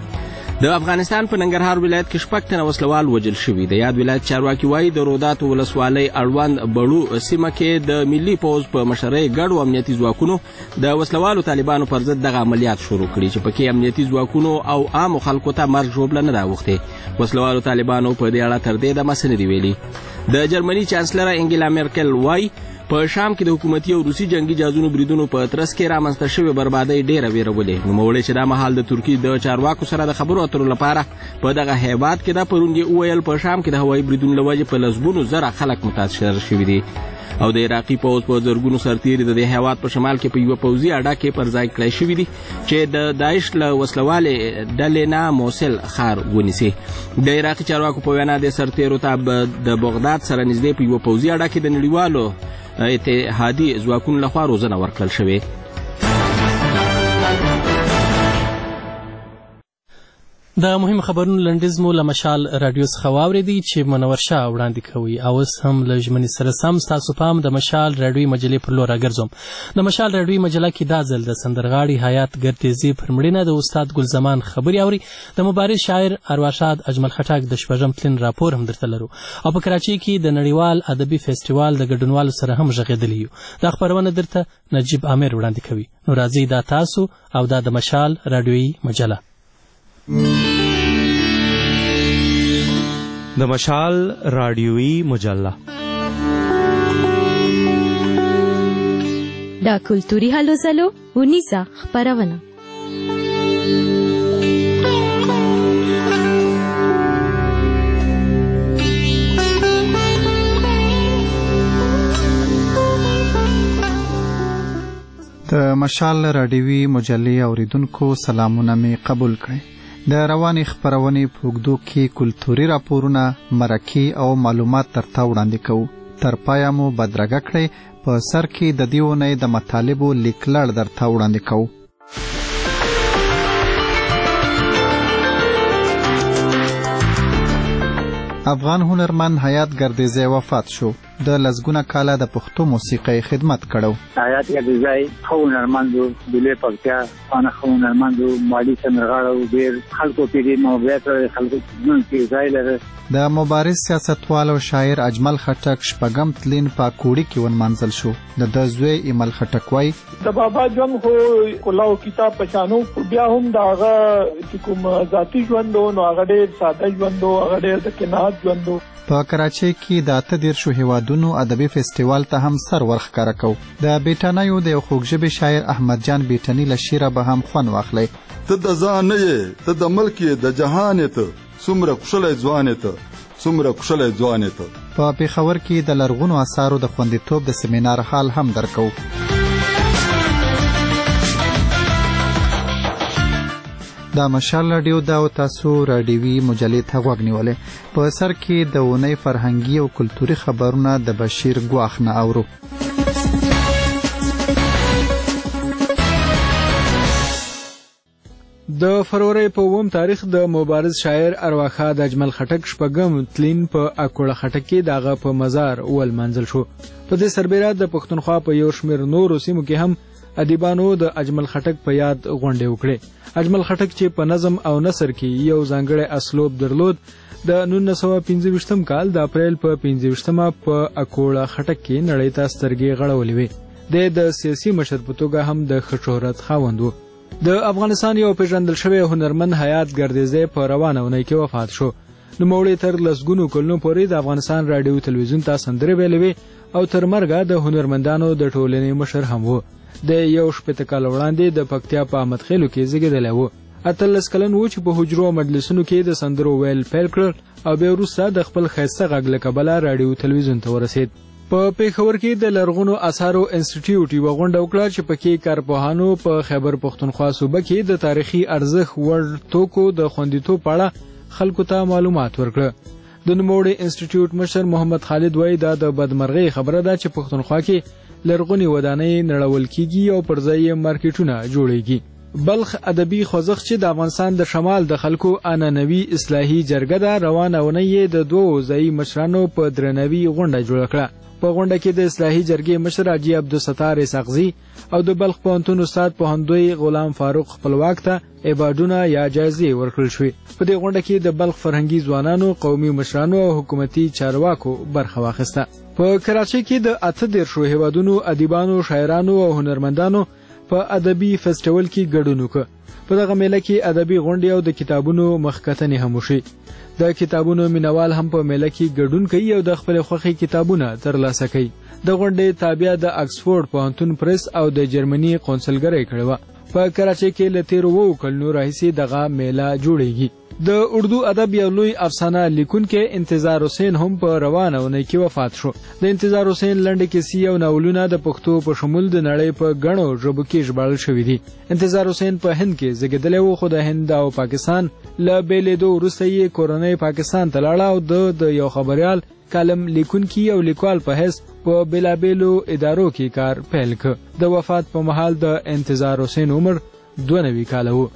د افغانستان په ننګرهار ولایت کې 6 تنه وسلوال وژل شوي. د یاد ولایت چارواکي وایي د روداتو ولسوالۍ اړوند بړو سیمه کې د ملي پوځ په مشرۍ ګډو امنیتي ځواکونو د وسلوالو طالبانو پر ضد دغه عملیات شروع کړي چې پکې امنیتي ځواکونو او عامو خلکو ته مرګ ژوبله نه ده اوښتې. وسلوالو طالبانو په دې اړه تر دې دمه څه نه دي ویلي. د جرمني چانسلره انګیلا میرکل وایي په شام کې د حکومتي او روسي جنگي جهازونو بریدونو په ترڅ کې رامنځته شوې بربادۍ ډېره ویرولې. نوموړی چې دا مهال د ترکیې د چارواکو سره د خبرو اترو لپاره په دغه هیواد کې دا پرون یې وویل په شام کې د هوایي بریدونو له وجې په لسګونو زره خلک متاثر شوي دي. او د عراقي پوځ په زرګونو سرتیري د دې هیواد په شمال کې په یوه پوځي اډه کې پر ځای کړی شوي دي چې د داعش له وسلوالې ډلې نه موصل ښار ونیسي. د عراقي چارواکو په وینا د سرتیرو ته د بغداد سره نږدې په یوه پوځي اډه کې د نړیوالو اتحادي ځواکونو لخوا روزنه ورکړل شوې. د مهم خبرونو لنډیز مو له مشال راډیو څخه واورېدی چې منور شاه وړاندې کوي. او اوس هم له ژمنې سره سم ستاسو پام د مشال راډیوي مجلې پر لور راګرځوم. د مشال راډیوي مجله کې دا ځل د سندرغاړي حیات ګردیزي پر مړینه د استاد ګلزمان خبرې اوري. د مبارز شاعر ارواښاد اجمل خټک د شپږم تلین راپور هم درته لرو. او په کراچۍ کې د نړیوال ادبي فیسټیوال د ګډونوالو سره هم غږېدلی یو. دا خپرونه درته نجیب عامر وړاندې کوي. نو راځئ دا تاسو او دا د مشال راډیوي مجله. د مشال راډیوي مجله دا کلتوري هلو ځلو ونیزه خپرونه. د مشال راډیوي مجلې اوریدونکو سلامونه می قبول کړئ. د روانې خپرونې په اوږدو کې کلتوري راپورونه، مرکې او معلومات درته وړاندې کوو. تر پایه مو بدرګه کړئ. په سر کې د دې اونۍ د مطالبو لیکلړ درته وړاندې کوو. افغان هنرمند حیات ګردیزی وفات شو. د لسګونه کاله د پښتو موسیقۍ خدمت کړو. حیات ګردیزی ښه هنرمند و، د لوی پکتیا خانه ښه هنرمند و، مالي سندرغاړی و، ډېر خلکو کې ډېر محبت لري، خلکو ژوند کې ځای لري. د مبارز سیاستوال او شاعر اجمل خټک شپږم تلین په کوړی کې ونمانځل شو. د ده زوی ایمل خټک وایي د بابا ژوند خو کلاو کتاب پشانو، بیا هم د هغه چې کوم ذاتي ژوند و نو هغه ډېر ساده ژوند و، هغه ډېر د قناعت ژوند و. په کراچۍ کې د 18 هیوادونو ادبي فیسټیوال ته هم سر ورښکاره کو. د بیټنیو د یو خوږژبې شاعر احمد جان بیټني له شعره به هم خوند واخلی. ته د ځان نه یې، ته د ملک یې، د جهان یې، ته څومره کښلی ځوان یې، ته څومره کښلی ځوان یې. ته په پېښور کې د لرغونو اثارو د خوندیتوب د سیمینار حال هم درکو. دا مشال راډیو دا او تاسو راډیوي مجلې ته غوږ نیولې. په سر کې د اونۍ فرهنګي او کلتوري خبرونه د بشیر ګواخ نه اورو. د فروری په 9 تاریخ د مبارز شاعر ارواخا د اجمل خټک شپږم تلین په اکوړه خټک کې دغه په مزار ول منزل شو. په دې سربېره د پښتونخوا په یو شمېر نورو سیمو کې هم ادیبانو د اجمل خټک په یاد غونډې وکړې. اجمل خټک چې په نظم او نثر کې یو ځانګړی اسلوب درلود، د 1925 کال د اپریل په 15مه په اکوړه خټک کې نړۍ ته سترګې غړولې وې. د سیاسي مشر په توګه هم د ښه شهرت خاوند و. د افغانستان یو پیژندل شوی هنرمند حیات ګردیزی په روانه اونۍ کې وفات شو. نوموړی تر لسګونو کلونو پورې د افغانستان راډیو تلویزیون ته سندرې ویلې او تر مرګه د هنرمندانو د ټولنې مشر هم و. د 18 کال وړاندې د پکتیا په احمد خیلو کې زیږیدلی و. 18 کلن و چې په حجرو او مجلسونو کې د سندرو ویل پیل کړل او بیا وروسته د خپل ښایسته غږ له کبله راډیو تلویزیون ته ورسید. په پیښور کې د لرغونو آثارو انسټیټیوټ یوه غونډه وکړه چې پکې کارپوهانو په خیبر پښتونخوا صوبه کې د تاریخي ارزښت وړ توکو د خوندیتوب په اړه خلکو ته معلومات ورکړه. د نوموړي انسټیټیوټ مشر محمد خالد وایي دا د بدمرغۍ خبره ده چې پښتونخوا کې لرغونې ودانۍ نړول کیږي او پر ځای یې مارکیټونه جوړیږي. بلخ ادبي خوځښت چې د افغانستان د شمال د خلکو عنعنوي اصلاحي جرګه ده، روانه اونۍ یې د 2 ځایي مشرانو په درناوي غونډه جوړه کړه. په غونډه کې د اصلاحي جرګې مشر حاجي عبدالستار اسحاقزي او د بلخ پوهنتون استاد پوهندوی غلام فاروق خپلواک ته ایوارډونه یا جایزې ورکړل شوې. په دې غونډه کې د بلخ فرهنګي ځوانانو، قومي مشرانو او حکومتي چارواکو برخه واخیسته. په کراچۍ کې د 18 هیوادونو ادیبانو، شاعرانو او هنرمندانو په ادبي فیسټیوال کې ګډون وکړ. په دغه میله کې ادبي غونډې او د کتابونو مخکتنې هم وشي. د کتابونو مینوال هم په میله کې ګډون کوي او د خپل خوښي کتابونه ترلاسه کوي. د غونډې تابع د اکسفورډ پوهنتون پریس او د جرمني قونسلګرۍ کړې وه. په کراچۍ کې له 13 کلونو راهیسې دغه میله جوړیږي. د اردو ادب یو لوی افسانه لیکونکی انتظار حسین هم په روانه اونۍ کې وفات شو. د انتظار حسین لنډې کیسې او ناولونه د پښتو په شمول د نړۍ په ګڼو ژبو کې ژباړل شوي دي. انتظار حسین په هند کې زیږېدلی و، خو د هند او پاکستان له بېلېدو وروسته یې کورنۍ پاکستان ته لاړه او د یو خبریال، کالم لیکونکي او لیکوال په حیث په بېلابېلو ادارو کې کار پیل کړ. د وفات په مهال د انتظار حسین عمر 92 کاله و.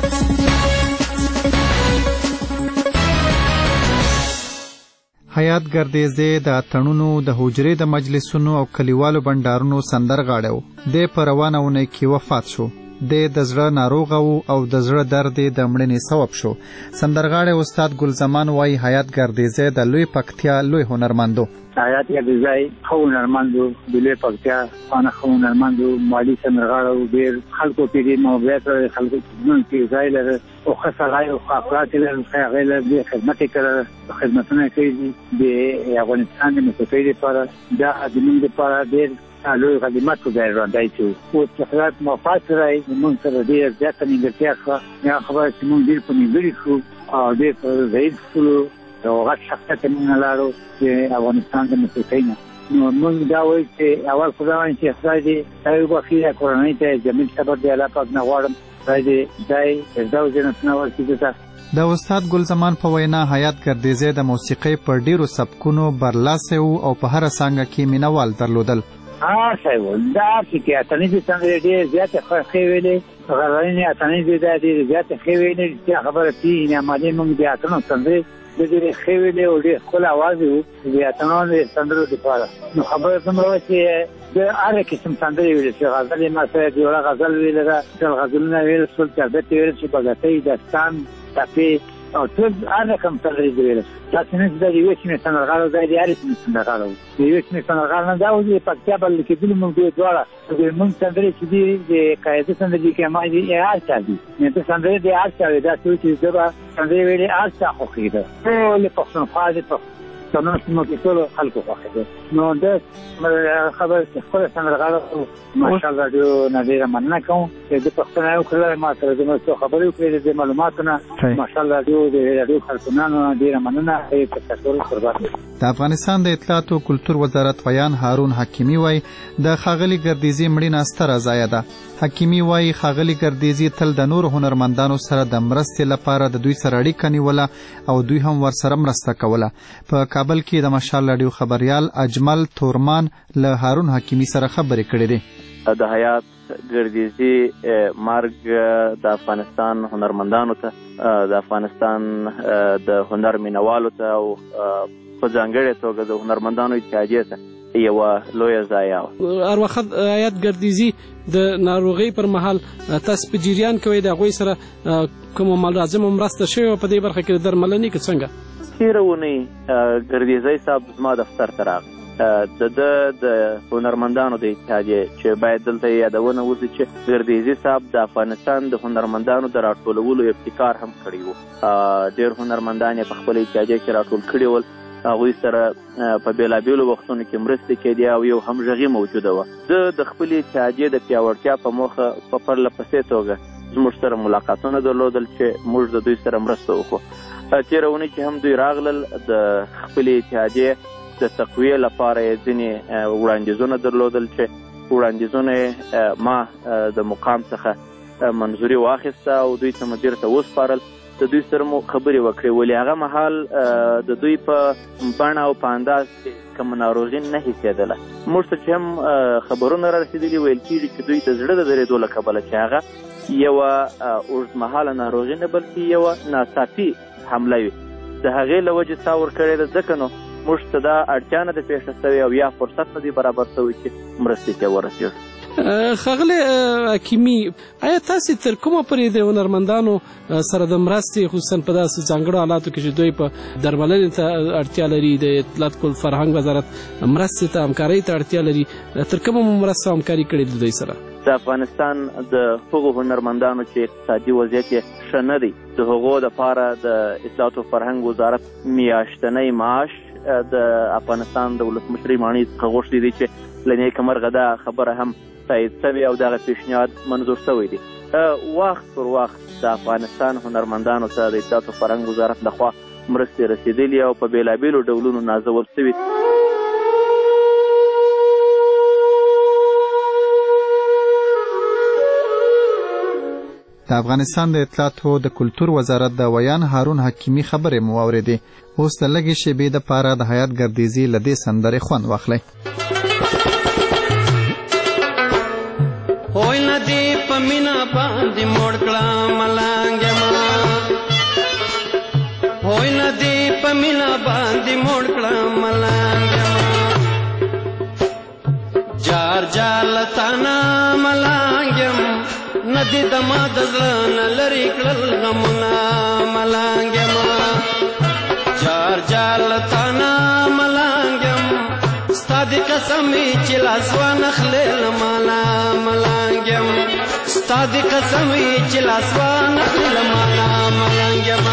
حیات ګردیزی د اتڼونو، د حجرې د مجلسونو او کلیوالو بنډارونو سندرغاړی و. د په روانه اونۍ کې وفات شو. د زړه ناروغه و او د زړه درد د مړینې سبب شو. سندرغاړی استاد ګلزمان وایي حیات ګردیزی د لوی پکتیا لوی هنرمند و. حیات ګردیزی ښه هنرمند و، د لوی پکتیا خانه ښه هنرمند و، مالي سندرغاړی و، ډېر خلکو پرې محبت لري، خلکو ژوند کې ځای لري او ښه سړی او ښه اخلاق یې لرل، ښه هغې له ډېر خدمت یې کړی، خدمتونه یې کړي دي د افغانستان د موسیقۍ لپاره. دا د موږ لپاره ډېر لوی خدمت خدای ژوندی چې اوس چې خدای موفق کړی موږ سره ډېر زیاته نیمګړتیا شوه. یا خبره چې موږ ډېر په نیمګړي شو او ډېر په ضعیف شولو او غټ شخصیت یې موږ نه لاړو د افغانستان د موسیقۍ نه. نو موږ دا وایو چې اول خدای وایي چې خدای دې خیر وبخښي، کورنۍ ته جمیل صبر دی الله پاک نه غواړم، خدای دې دای فردوس جنتونه ورکړي ته. د استاد ګلزمان په وینا حیات ګردیزی د موسیقۍ په ډیرو سبکونو برلاسی و او په هره څانګه کې مینوال درلودل. صحیح و. دا چې اتڼیزې سندرې ډېرې زیاتې ښې ویلې، غرنۍ اتڼیزې دا ډېرې زیاتې ښې ویلې. رښتیا خبره چې انعامالي موږ د اتڼو سندرې ډېرې ښې ویلې او ډېر ښکلی اواز یې و د اتڼو د سندرو دپاره. نو خبره دومره وه چې د هر قسم سندرې ویلې شوې. غزل یې ما سره جوړه غزل ویله ده، ټول غزلونه ویل شول، چربت یې ویل شو، بګټۍ، داستان، ټپې او ټول هر رقم سندرې دې ویله. داسې نه چې دا د یوې سیمې سندرغاړی و، دا د هرې سیمې سندرغاړی و. د یوې سیمې سندرغاړی نه دا و چې د پکتیا بلل کېدلو موږ دوی دواړه موږ سندرې چې دي د قاعده سندرې کې ما دي هر چا دي ته سندرې د هر چا دي. داسې و چې زه به سندرې ویلې هر چا خوښېده. ټولې پښتونخوا دې نو سمو کې ټول خلکو خوښه نو د خبر خپل سندرغاړو ماشاءالله رادیو نادر مننه کوم چې د پښتنو یو کله ما سره د مستو خبرې وکړې د معلوماتونه ماشاءالله رادیو د رادیو خلکونو نادر مننه په تشکر قربان د افغانستان د اطلاعات او کلتور وزارت ویان هارون حکیمی وای د خاغلی ګردیزي مړینه ستره ضایعه ده. حکیمی وای خاغلی ګردیزي تل د نور هنرمندانو سره د مرستې لپاره د دوی سره اړیکه نیوله او دوی هم ورسره مرسته کوله. په کابل کې د مشال رادیو خبريال اجمل تورمان له هارون حکیمی سره خبرې کړې دي. د حیات ګردیزي مرګ د افغانستان هنرمندانو ته د افغانستان د هنر مینوالو ته او په ځانګړې توګه د هنرمندانو اتحادیې ته یو لویه ضایعه وه. هر وخت حیات ګردیزي د ناروغۍ پر مهال تاسو په جریان کې وئ د هغوی سره کومه ملازمه مرسته شوې په دې برخه کې د درملنې کې څنګه؟ تېره اونۍ ګردیزی صاحب زما دفتر ته راغی د هنرمندانو د اتحادیې چې باید دلته یادونه وشي چې ګردیزي صاحب د افغانستان د هنرمندانو د راټولولو ابتکار هم کړی و. ډېر هنرمندان یې په خپله اتحادیه کې راټول کړي ول. هغوی سره په بېلابېلو وختونو کې مرستې کېدې او یو همغږي موجوده وه. د خپلې اتحادیې د پیاوړتیا په موخه په پرله پسې توګه زموږ سره ملاقاتونه درلودل چې موږ د دوی سره مرسته وکړو. تېره اونۍ چې هم دوی راغلل د خپلې اتحادیې د تقویې لپاره یې ځینې وړاندیزونه درلودل چې وړاندیزونه ما د مقام څخه منظوري واخیسته او دوی ته مدیر ته وسپارل. د دوی سره مو خبرې وکړې ولې هغه مهال د دوی په بڼه او په انداز کې کومه ناروغي نه حسېدله. موږ ته چې هم خبرونه را رسېدلي ویل کېږي چې دوی د زړه د درېدو له کبله چې هغه یوه اوږدمهاله ناروغي نه بلکې یوه ناڅاپي حمله وي د هغې له وجې سا ورکړې ده. ځکه نو موږ ته دا اړتیا نه ده پیښه شوې او یا فرصت نه دی برابر شوی چې مرستې ته ورسېږو. ښاغلی حکیمي آیا تاسې تر کومه پورې د هنرمندانو سره د مرستې خصوصا په داسې ځانګړو حالاتو کې چې دوی په درملنې ته اړتیا لري د اطلاعات کل فرهنګ وزارت مرستې ته همکارۍ ته اړتیا لري تر کومه مو مرسته همکاري کړې د دوی سره؟ د افغانستان د هغو هنرمندانو چې اقتصادي وضعیت یې ښه نه دی د هغو دپاره د اطلاعات و فرهنګ وزارت میاشتنی معاش د افغانستان د ولسمشرۍ ماڼۍ څخه غوښتي دي چې له نیکه مرغه دا خبره هم تایید شوې او دغه پیشنهاد منظور شوی دی. وخت پر وخت د افغانستان هنرمندانو ته د اطلاعات و فرهنګ وزارت لخوا مرستې رسېدلي او په بېلابېلو ډولونو نازول شوي. د افغانستان د اطلاعات او د کلتور وزارت د ویان هارون حکیمی خبرې مو واورېدې. اوس د لږې شېبې دپاره د حیات ګردیزي له دې سندرې خوند واخلئ. होय नदी पमीना बांधी मोड़कड़ा मलांगे माँ होय नदी पमीना बांधी मोड़कड़ा मलांगे माँ जार जालताना मलांगे नदी दमा दजलाना लरी कल गमुना मलांगे माँ जार जालताना मलांगे ستادی قسمی چې لاسوان خلیل مالا ملانګم ستادی قسمی چې لاسوان خلیل مالا ملانګم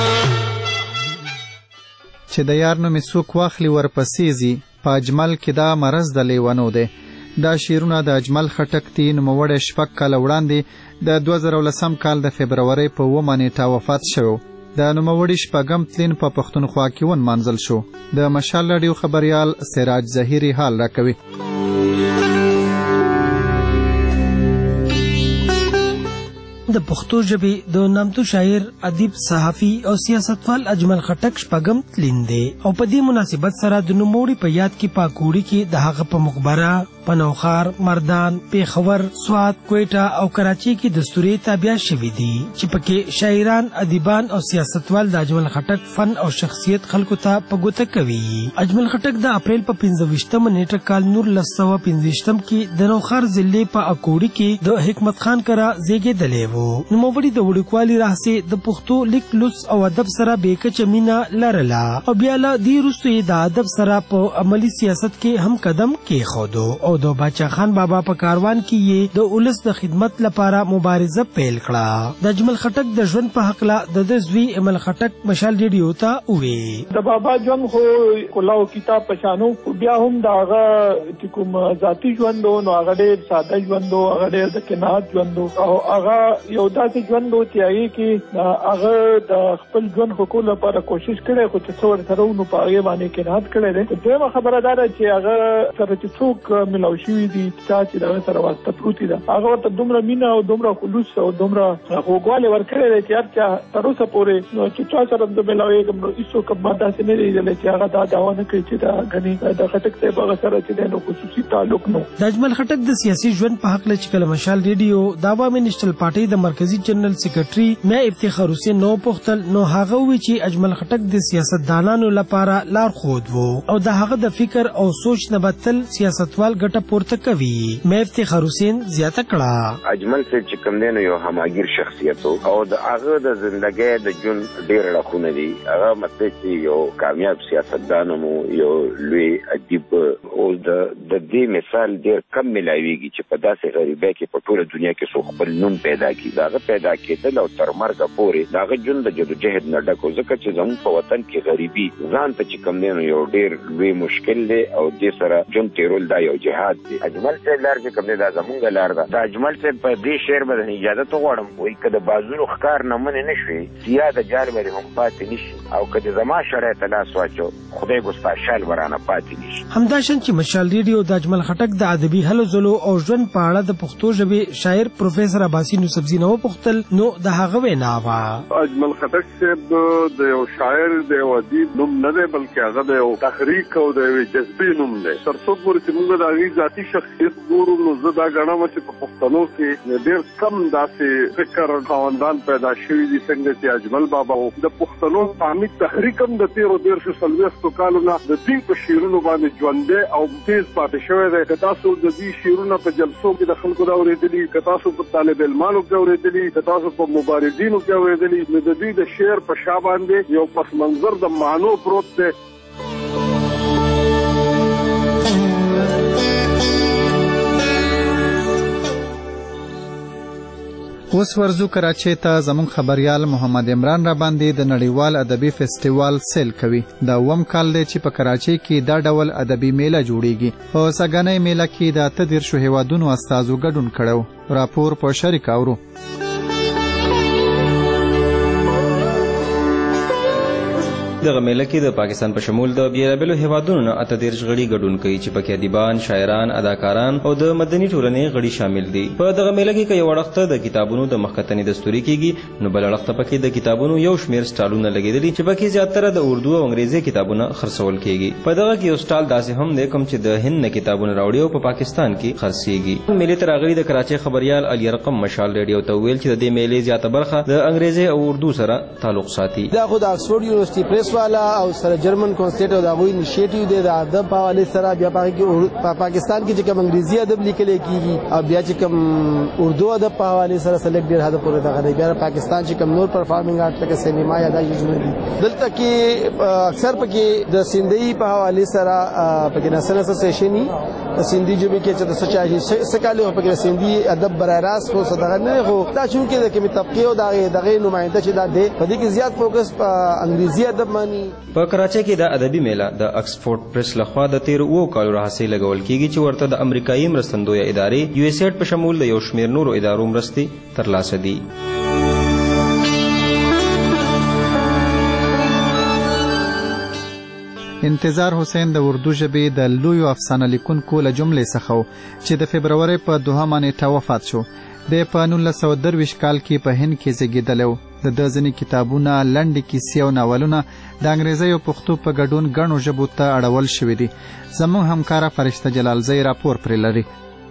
چې د یار نومې څوک واخلي ورپسې ځي په اجمل کې دا مرض د لیونو دی. دا شعرونه د اجمل خټک دي. نوموړی شپږ کاله وړاندې د 2010 کال د فبرورۍ په 9 نیټه وفات شوی. د نوموړي شپږم تلین په پښتونخوا کې ونمانځل شو. د مشال رادیو خبريال سراج ظهیري حال راکوي. د پښتو ژبې د نامتو شاعر، ادیب، صحافي او سیاستوال اجمل خټک شپږم تلین دی او په دې مناسبت سره د نوموړي په یاد کې پاکوړي کې د هغه په مقبره پنوخار، مردان، پیښور، سوات، کویټه او کراچي کې دستوري تابع شوي دي چې پکې شاعران، ادیبان او سیاستوال د اجمل خټک فن او شخصیت خلکو ته په ګوته کوي. اجمل خټک د اپریل په 15 نیټه کال 1915 کې د نوخار ضلع په اکوړي کې د حکمت خان کرا زیږیدلی و. نوموړي د وړوکوالي راهیسې د پښتو لیک لوست او ادب سره بېکچه مینه لرله او بیا له دې وروسته یې د ادب سره په عملي سیاست کې هم قدم کېښودو او او د باچا خان بابا په کاروان کې یې د ولس د خدمت لپاره مبارزه پیل کړه. د اجمل خټک د ژوند په حق له د زوی امل خټک مشال ریډیو ته وې د بابا ژوند خو کلاو کتاب پشانو بیا هم دا هغه کوم ذاتی ژوند نو هغه ډېر ساده ژوند هغه ډېر د قناعت ژوند او هغه یو داسې ژوند چې هغه کې هغه د خپل ژوند حقوق لپاره کوشش کړي خو چې څور سره نو په هغه باندې قناعت کړي ده. دویمه خبره ده چې هغه سره چې څوک ملاو شوی دي چې دا سره واسطه پروتي ده هغه ورته دومره مینا او دومره خلوص او دومره هوګواله ورکړي چې هرچا تر اوسه پورې نو چې چا سره د ملاوي کوم هیڅ کوم ماده څه نه دی چې هغه دا داوا نه کوي چې دا غني د خټک ته هغه سره چې د خصوصي تعلق نو. د اجمل خټک د سیاسي ژوند په حق له چې کله مشال ریډیو د عوامي نېشنل پارټي د مرکزی جنرال سیکریټري مې افتخار حسین نو پختل نو هغه وی چې اجمل خټک د سیاستدانانو لپاره لار خود وو او د هغه د فکر او سوچ نه بدل سیاستوال ګټه پورته کوي. مې افتخار حسین زیاته کړه اجمل سے چې کوم دی نو یو هماګیر شخصیت او د هغه د ژوندۍ د جون ډېر راخونه دي هغه مته چې یو کامیاب سیاستدان مو یو لوی ادیب او د دې مثال ډېر کم ملایويږي چې په داسې غریبۍ کې په ټوله دنیا کې څو خپل نوم پیدا کړي دا پیدا کېدل او تر مرګ پورې دا جون د جدوجہد نه ډکو ځکه چې زموږ په وطن کې غریبي ځان ته چې کوم دی نو یو ډېر لوی مشکل دی او دې سره جون تیرول دا یو جهاد دی. اجمل سے لار چې کوم دی دا زمونږ لار ده. دا اجمل سے په دې شعر باندې اجازه ته غواړم وایي کله بازونو ښکار نه منې نشوي سیا د جال باندې هم پاتې نشي او کله زما شړې ته لاس واچو خدای ګستا شال ورانه پاتې نشي. همداشان چې مشال ریډیو د اجمل خټک د ادبي هلو ځلو او ژوند په اړه د پښتو ژبې شاعر پروفیسور عباسي نوسبزي نو پختل نو د هغه وینا وا اجمل خټک صاحب د یو شاعر د یو ادیب نوم نه دی بلکې هغه د یو تحریک او د یو جذبي نوم دی. تر څو پورې چې موږ د هغې ذاتي شخصیت ګورو نو زه دا ګڼم چې په پښتنو کې ډېر کم داسې فکر خاوندان پیدا شوي دي څنګه چې اجمل بابا و. د پښتنو قامي تحریک هم د تېرو 1340 کالو نه د دوی په شعرونو باندې ژوندی او تېز پاتې شوی دی. که تاسو د دې شعرونه په جلسو کې د خلکو دا اورېدلي که تاسو په طالب علمانو کې اورېدلي که تاسو په مبارزینو کې اورېدلي نو د دوی د شعر په شا باندې یو پس منظر د معنو پروت دی. اوس ورزو کراچۍ ته زموږ خبريال محمد عمران را باندې د نړیوال ادبي فیسټیوال سیل کوي. دا اووم کال دی چې په کراچۍ کې دا ډول ادبي میله جوړیږي. په سږنۍ میله کې د 13 هیوادونو استازو ګډون کړو. راپور په شریک اورو. دغه میله کې د پاکستان په شمول د بیلابیلو هیوادونو نه 13 غړي ګډون کوي چې پکې ادیبان، شاعران، اداکاران او د مدني ټولنې غړي شامل دي. په دغه میله کې یو وړاندې د کتابونو د مخکتنې دستوري کیږي نو بل وړاندې پکې د کتابونو یو شمیر سټالونه لګیدلي چې پکې زیاتره د اردو او انګریزي کتابونه خرڅول کیږي. په دغه کې یو سټال داسې هم دی کوم چې د هند نه کتابونه راوړي او په پاکستان کې خرڅيږي. میله تر غړي د کراچۍ خبريال علي رقم مشال ریډیو ته ویل چې د دې میلې زیاته برخه د انګریزي او اردو سره تعلق ساتي. دا خو د اکسفورد یونیورسيټي پریس والا او سره جرمن کانسټیټ او دغه انیشیټیو دی د ادب په حواله سره بیا په پاکستان کې چې کوم انګریزي ادب لیکل کیږي او بیا چې کوم اردو ادب په حواله سره سلیکټ ډیر هدا پورې دغه دی. بیا پاکستان چې کوم نور پرفارمینګ آرټ لکه سینما یا د ژوند دي دلته کې اکثر پکې د سیندۍ په حواله سره پکې نسل اسوسییشن د سیندي ژبې کې چې د سچایي سکاله په کې سیندي ادب برای راست خو صدغه نه خو دا چې د کومې طبقه او دغه نمائنده چې دا دی په دې کې زیات فوکس په انګریزي ادب باندې. په کراچۍ کې د ادبي میله د اکسفورد پریس لخوا د 13 کالو راهیسې لګول کیږي چې ورته د امریکایي مرستندویه ادارې یو اس ایډ په شمول د یو شمیر نورو ادارو مرستې ترلاسه دي. انتظار حسین د اردو ژبې د لویو افسانه لیکونکو له جملې څخه چې د فبرورۍ په 2 نیټه وفات شو. د په 1923 کال کې په هند کې زیږیدلی. د ده ځینې کتابونه، لنډې کیسې او ناولونه د انګریزي او پښتو په ګډون ګڼو ژبو ته اړول شوي دي. زموږ همکاره فرشته جلالزی راپور پرې لري.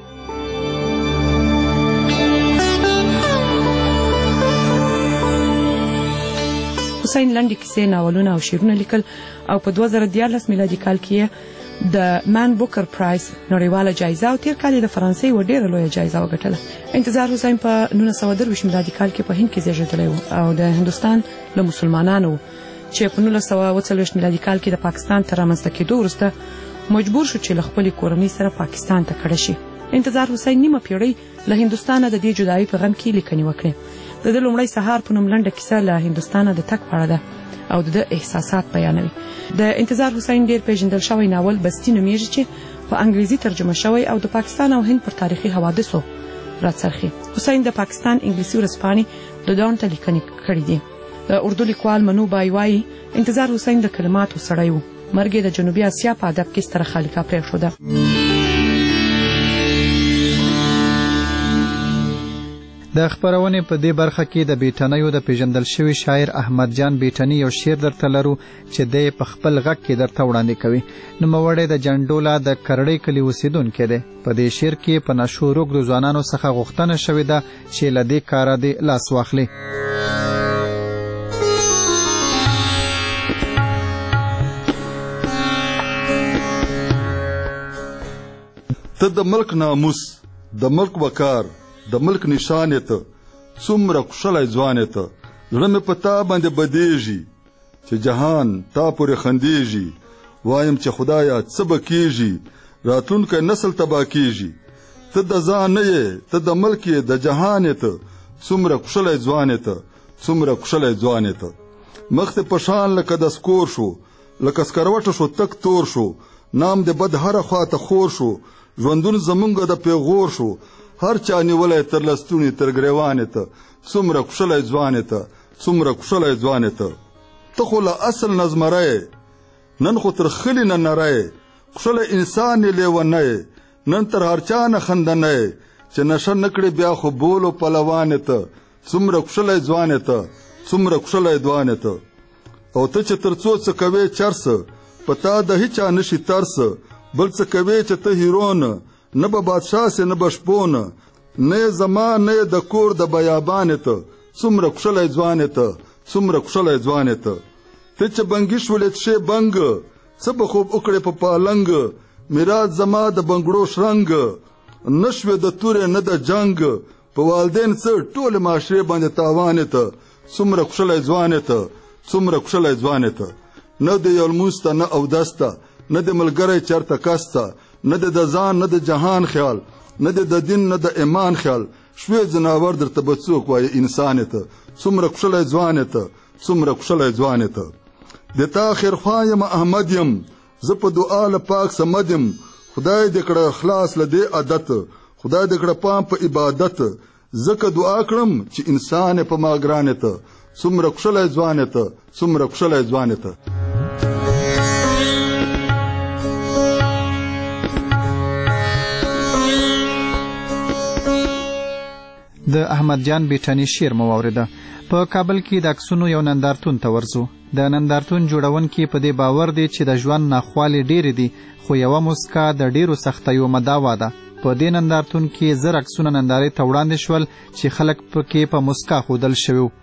حسین لنډې کیسې، ناولونه او شعرونه لیکل او په 2014 میلادي کال کې د مان بوکر پرایز نړیواله جایزه او تیر کال د فرانسې و ډیره لویه جایزه وګټله. انتظار حسین په 1923 میلادي کال کې په هند کې زیږیدلی او د هندوستان له مسلمانانو چې په 1940 میلادي کال کې د پاکستان تر رامنځته کېدو وروسته مجبور شو چې له خپلې کورنۍ سره پاکستان ته کډه شي. انتظار حسین نیمه پیړۍ له هندوستانه د دې جدایي په غم کې لیکنې وکړې. د ده لومړی سهار په نوم لنډه کیسه له هندوستانه د تګ په اړه ده او د احساسات بیانوي. د انتظار حسین ډیر پیژندل شوی ناول بستی نومیږي چې په انګریزي ترجمه شوی او د پاکستان او هند پر تاریخي حوادثو راڅرخي. حسین د پاکستان انګلیسي ورځپاڼې د ډان ته لیکنې کړې دي. د اردو لیکوال منو بای وایي انتظار حسین د کلماتو سړی و. مرګ د جنوبي اسیا په ادب کې ستره خالقه پرېښوده. د خبرونې په دې برخه کې د بیټنیو د پیژندل شوی شاعر احمد جان بیټنی یو شعر درته لرو چې د په خپل غږ کې درته وړاندې کوي. نوموړی د جنډولا د کرړۍ کلي اوسیدونکی دی. په دې شعر کې په نشو روږدو ځوانانو څخه غوښتنه شوې ده چې له دې کاره دې لاس واخلي. ته د ملک ناموس، د ملک وقار، د ملک نشانې ته څومره کښلی ځوانې ته. زړه مې په تا باندې بدېږي چې جهان تا پورې خندېږي. وایم چې خدایه څه به کېږي، راتلونکی نسل تباه کېږي. ته د ځان نه یې، ته د ملک یې، د جهان یې ته څومره کښلی ځوانې ته، څومره کښلی ځوانې ته. مخ دې په شان لکه د سکور شو، لکه سکروټه شو تک تور شو. نام دې بد هره خواته خور شو، ژوندون زمونږ د پیغور شو. هر چا نیولی تر لستونې تر ګریوانې ته څومره کښلی ځوانې ته، څومره کښلی ځوانې ته. ته خو له اصل نه زمری، نن خو تر خلي نه نری. کښلی انسان یې لیونی، نن تر هر چا نه خندنی. چې نشه نه کړې بیا خو بولو پلوانې ته څومره کښلی ځوانې ته، څومره کښلی ځوانې ته. او ته چې تر څو څه کوې چرسه، په تا د هیچا نشي ترسه. بل څه کوې چې ته هیرونه، نه به بادشاه سې نه به شپونه. نه یې زما نه یې د کور د بیابانې ته څومره کښلی ځوانې ته، څومره کښلی ځوانې ته. ته چې بنګي شولې تشې بنګ، څه به خوب وکړې په پالنګ. میراث زما د بنګړو شرنګ، نه شوې د تورې نه د جنګ. په والدین څه ټولې معاشرې باندې تاوانې ته څومره کښلی ځوانې ته، څومره کښلی ځوانې ته. نه د یو لمونځ ته نه اودس ته، نه د ملګری چېرته کس ته، نه د ځان نه د جهان خیال، نه د دین نه د ایمان خیال. شوې ځناور درته به څوک وایي انسانې ته څومره کښلی ځوانې ته، څومره کښلی ځوانې ته. د تا خیرخوا یم احمد یم، زه په دعا له پاک صمد یم. خدای دې کړه خلاص له دې عادت، خدای دې کړه پام په عبادت. ځکه دعا کړم چې انسان په ما ګرانې ته څومره کښلی ځوانې ته، څومره کښلی ځوانې ته. د احمد جان بیټنی شعر مو واورېده. په کابل کې د عکسونو یو نندارتون ته ورځو. د نندارتون جوړونکي په دې باور دی چې د ژوند ناخوالې ډېرې دي، خو یوه مسکا د ډېرو سختیو مداوا ده. په دې نندارتون کې 1000 عکسونه نندارې ته وړاندې شول چې خلک پکې په مسکا ښودل شوي وو.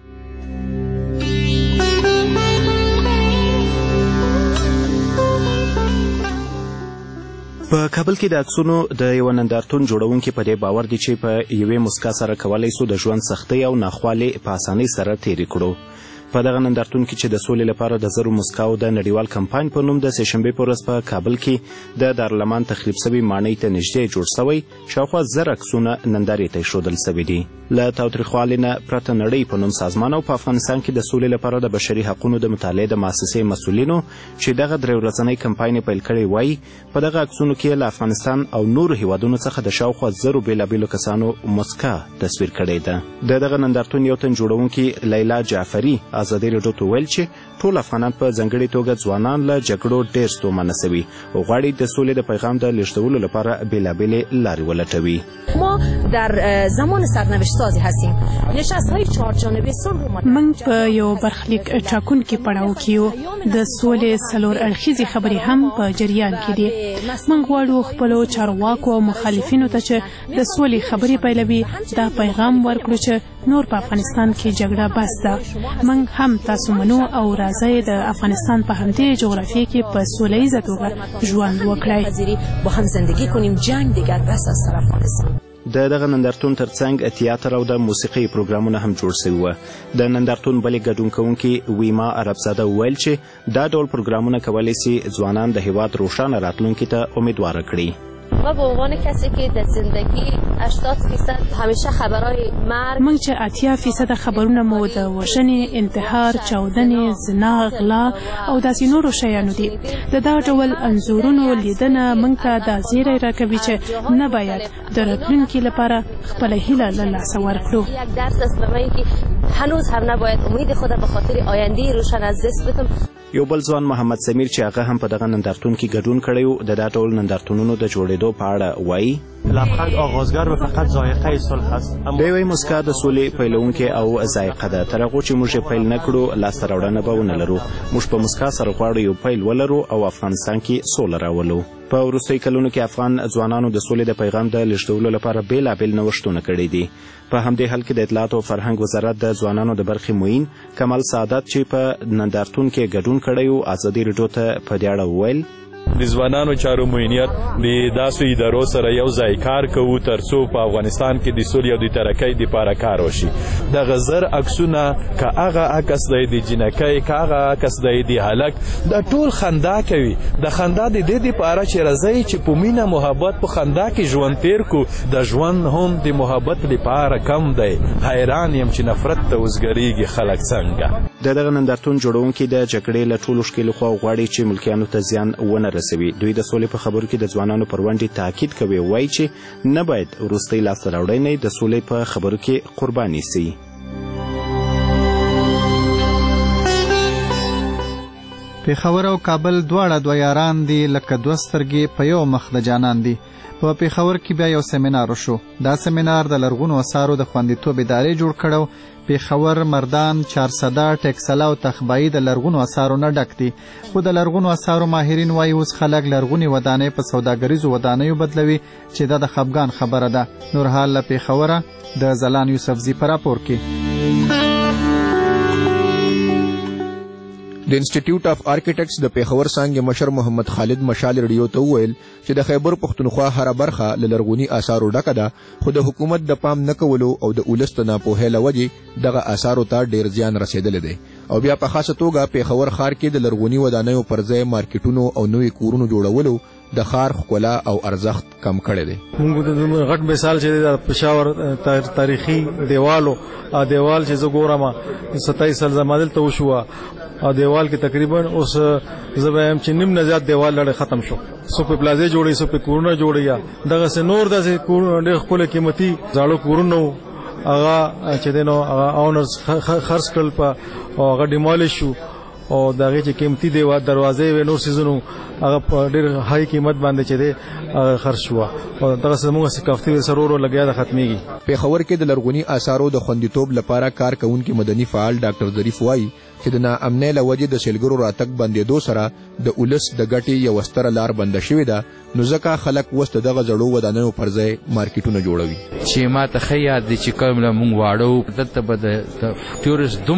په کابل کې د عکسونو د یو نندارتون جوړونکي په دې باور دي چې په یوې مسکا سره کولی سو د ژوند سختۍ او ناخوالې په اسانۍ سره تېرې کړو. په دغه نندارتون کې چې د سولې لپاره د 1000 مسکاو د نړیوال کمپاین په نوم د سهشنبې په ورځ په کابل کې د دارالمان تخریب سوي ماڼۍ ته نږدې جوړ سوی شاوخوا 1000 عکسونه نندارې ته ایښودل سوي دي. له تاوتریخوالي نه پرته نړۍ په نوم سازمان او په افغانستان کې د سولې لپاره د بشري حقونو د مطالعې د مؤسسې مسؤلینو چې دغه 3 ورځنی کمپاین پیل کړی وای، په دغه عکسونو کې له افغانستان او نورو هیوادونو څخه د شاوخوا 1000 بېلابېلو کسانو مسکا تصویر کړې ده. د دغه نندارتون یو تن جوړونکي لیلا جعفري ازادي راډیو ته ویل چې ټول افغانان په ځانګړې توګه ځوانان له جګړو ډېر ستومانه سوي او غواړي د سولې د پیغام د لېږدولو لپاره بېلابېلې لارې ولټوي. ما در زمان سرنوشت سازی هستیم. نشست‌های 4 جانبه صلح رو من په یو برخلیک ټاکونکي پړاو کې یو د سولې 4 اړخیزې خبرې هم په جریان کې دي. من غواړو خپلو چارواکو او مخالفینو ته چې د سولې خبرې پیلوي دا پیغام ورکړو چې نور په افغانستان کې جګړه بس ده. من هم تاسو منو او راځئ د افغانستان په همدې جغرافیه کې په سوله ییزه توګه ژوند وکړئ. با هم زندگی کنیم، جنگ دیگر بس از طرف افغانستان. د دغه نندارتون ترڅنګ تیاتر او د موسیقي پروګرامونه هم جوړ شوي وو. د نندارتون بلې ګډون کوونکي ویما عربزاده وویل چې دا ډول پروګرامونه کولی سي ځوانان د هیواد روښانه راتلونکي ته امیدواره کړي. ما به عنوان کسی که در زندگی 80% همیشه خبرهای مرگ موږ چې 80% خبرونه مو د وژنې، انتحار، چاودنې، زنا، غلا او داسې نورو شیانو دي. د دا ډول انځورونو لیدنه موږ ته دا زیری راکوي چې نه باید د راتلونکي لپاره خپله هیله له لاسه ورکړو. یک درس است به من که هنوز هم نباید امید خود به خاطر آینده روشن از دست بدم. یو بل ځوان محمد سمیر چې هغه هم په دغه نندارتون کې ګډون کړی و د دا ډول نندارتونونو د جوړېدو په اړه وایي لبخند آغازگر و فقط ذائقه صلح است. دی وایي مسکا د سولې پیلونکې او ذایقه ده. تر هغو چې موږ یې پیل نه کړو لاسته راوړنه به ونه لرو. موږ په مسکا سره غواړو یو پیل ولرو او افغانستان کې سوله راولو. په وروستیو کلونو کې افغان ځوانانو د سولې د پیغام د لیږدولو لپاره بېلابېل نوښتونه کړي دي. په همدې حال کې د اطلاعات او فرهنګ وزارت د ځوانانو د برخې معین کمال سعادت چې په نندارتون کې ګډون کړی و ازادي راډیو ته په دې اړه وویل د ځوانانو چارو معینیت د داسې ادارو سره یو ځای کار کوو ترڅو په افغانستان کې د سولې او د ترقۍ دپاره کار وشي. دغه زر عکسونه که هغه عکس دی د جنکۍ که هغه عکس دی د هلک دا ټول خندا کوي. د خندا د دې دپاره چې راځئ چې په مینه محبت په خندا کې ژوند تیر کو. د ژوند هم د محبت لپاره کم دی. حیران یم چې نفرت ته وزګریږي خلک څنګه. د دغه نندارتون جوړونکي د جګړې له ټولو ښکېلو خواو غواړي چې ملکیانو ته زیان ونه رسوي. دوی د سولې په خبرو کې د ځوانانو پر ونډې تاکید کوي. وایي چې نه باید وروستۍ لاسته راوړنې د سولې په خبرو کې قرباني سي. پېښور او کابل دواړه دوه یاران دي لکه دوه سترګې په یو مخ د جانان دي. په پېښور کې بیا یو سیمینار وشو. دا سیمینار د لرغونو اثارو د خوندیتوب ادارې جوړ کړو. پېښور، مردان، چارسده، ټیکسلا او تخبایی د لرغونو اثارو نه ډک دي. خو د لرغونو اثارو ماهرین وایي اوس خلک لرغونې ودانۍ په سوداګریزو ودانیو بدلوي چې دا د خفګان خبره ده. نورحال له پېښوره د زلان یوسفزي په راپور کې. د انسټیټیوټ اف آرکیټیکټس د پېښور څانګې مشر محمد خالد مشال رډیو ته وویل چې د خیبر پښتونخوا هره برخه له لرغوني اثارو ډکه ده، خو د حکومت د پام نه کولو او د ولس د ناپوهۍ له وجې دغه اثارو ته ډېر زیان رسېدلی دی. او بیا په خاصه توګه پېښور ښار کې د لرغوني ودانیو پر ځای مارکیټونو او نوي کورونو جوړولو د ښار ښکلا او ارزښت کم کړی دی. موږ د غټ مثال چې د پېښور تاریخي دیوالو دیوال چې زه ګورم 27 سال زما دلته وشوه او دیوال کې تقریبا اوس زه به یم چې نیم نه زیات دیوال لړۍ ختم شو. سو په پلازې جوړې سو په کورونه جوړیا دغه نور داسې کورونه ډېر ښکلي قیمتي زاړه کورونه هغه چې دینو هغه اونرز خرڅ کړل په هغه ډیمالیش شو او دغه چې قیمتي دیوال دروازې و نور سيزونو هغه په ډېر هاي قیمت باندې چې دی خرڅ شو او دغه زموږ ثقافتي سرورو لګیا د ختميږي. پېښور کې د لرغوني آثارو د خوندیتوب لپاره کار کوونکي مدني فعال ډاکټر ظریف وایي چې د ناامنۍ له وجې د سیلګرو راتګ بندېدو سره د ولس د ګټې یوه ستره لار بنده شوې ده، نو ځکه خلک اوس د دغه زړو ودانیو پر ځای مارکیټونه جوړوي. چې ما ته ښه یاد دی چې کله موږ واړه دلته به د ټورست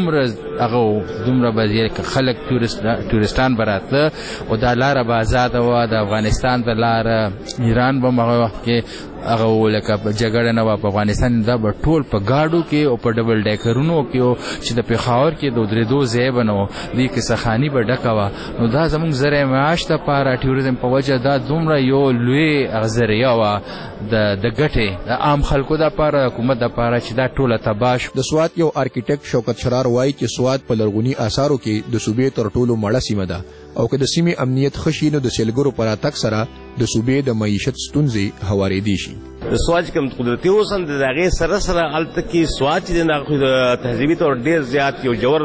دومره به خلک ټورستان به راتله او دا لاره به ازاده وه. د افغانستان د لاره ایران به هغه وخت کې هغه لکه جګړه نه وه په افغانستان، دا به ټول په ګاډو کې او په ډبل ډیکرونو کې چې د پېښور کې د درېدو ځای به نه و، دې کیسهخاني به ډکه وه. نو دا زموږ ذریعه معاش دپاره ټوریزم په وجه دا دومره یو لوی ذریعه وه د ګټې د عام خلکو دپاره حکومت دپاره چې دا ټوله تباه شو. د سوات یو آرکیټیکټ شوکت شرار وایي چې سوات په لرغوني آثارو کې د صوبې تر ټولو مړه سیمه ده او که د سیمې امنیت ښه شي نو د سیلګرو په راتګ سره د صوبې د معیشت ستونزې هوارېدی شي. د سوات چې کوم قدرتي اوسن د هغې سره سره هلته کې سوات چې د تهذیبي طور ډېر زیات یو جوړ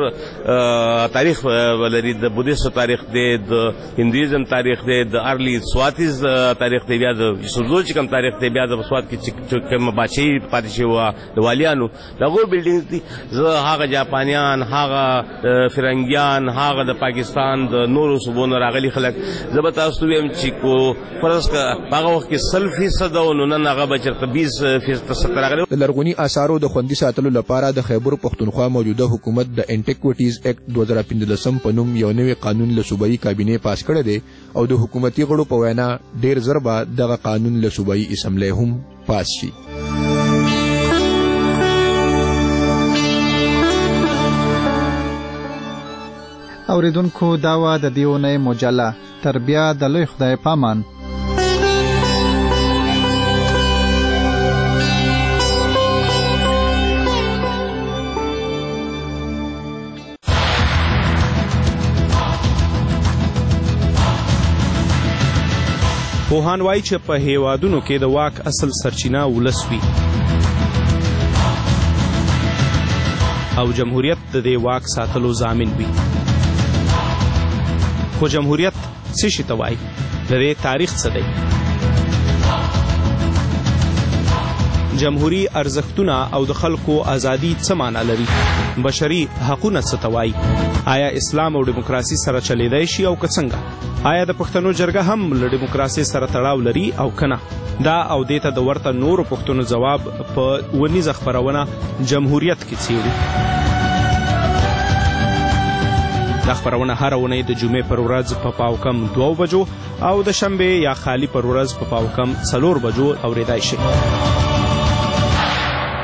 تاریخ لري. د بودیست تاریخ دی، د هندویزم تاریخ دی، د ارلی سواتیز تاریخ دی، بیا د یوسفزو چې کوم تاریخ دی، بیا د سوات کې چې کوم بادشاهي پاتې شوې وه د والیانو د هغو بلډینګ دي. زه هغه جاپانیان، هغه فرنګیان، هغه د پاکستان د نورو صوبو نه راغلي خلک زه به تاسو ته ویم چې کو فرض کړه په هغه وخت کې 100% او نو نن هغه به چېرته 20% راغلی. د لرغوني آثارو د خوندي ساتلو لپاره د خیبر پښتونخوا موجوده حکومت د انټیکویټیز ایکټ 2015 په نوم یو نوی قانون له صوبایي کابینې پاس کړی دی او د حکومتي غړو په وینا ډېر ژر به دغه قانون له صوبایي اسمبلۍ هم پاس شي. اوریدونکو دا وه د دې اونۍ مجله. تر بیا د لوی خدای پامان. پوهان وایي چې په هیوادونو کې د واک اصل سرچینه ولس وي او جمهوریت د دې واک ساتلو ضامن وي. خو جمهوریت څه شي ته وایي؟ د دې تاریخ څه دی؟ جمهوري ارزښتونه او د خلکو ازادي څه معنا لري؟ بشري حقونه څه ته وایي؟ آیا اسلام او ډیموکراسي سره چلیدای شي او که څنګه؟ آیا د پښتنو جرګه هم له ډیموکراسي سره تړاو لري او کنه؟ دا او دې ته د ورته نورو پوښتنو ځواب په ونیزه خپرونه جمهوریت کې څیړو. دا خپرونه هره اونۍ د جمعې پر ورځ په پاوکم 2 بجو او د شنبې یا خالی پر ورځ په پاوکم 4 بجو اورېدای شي.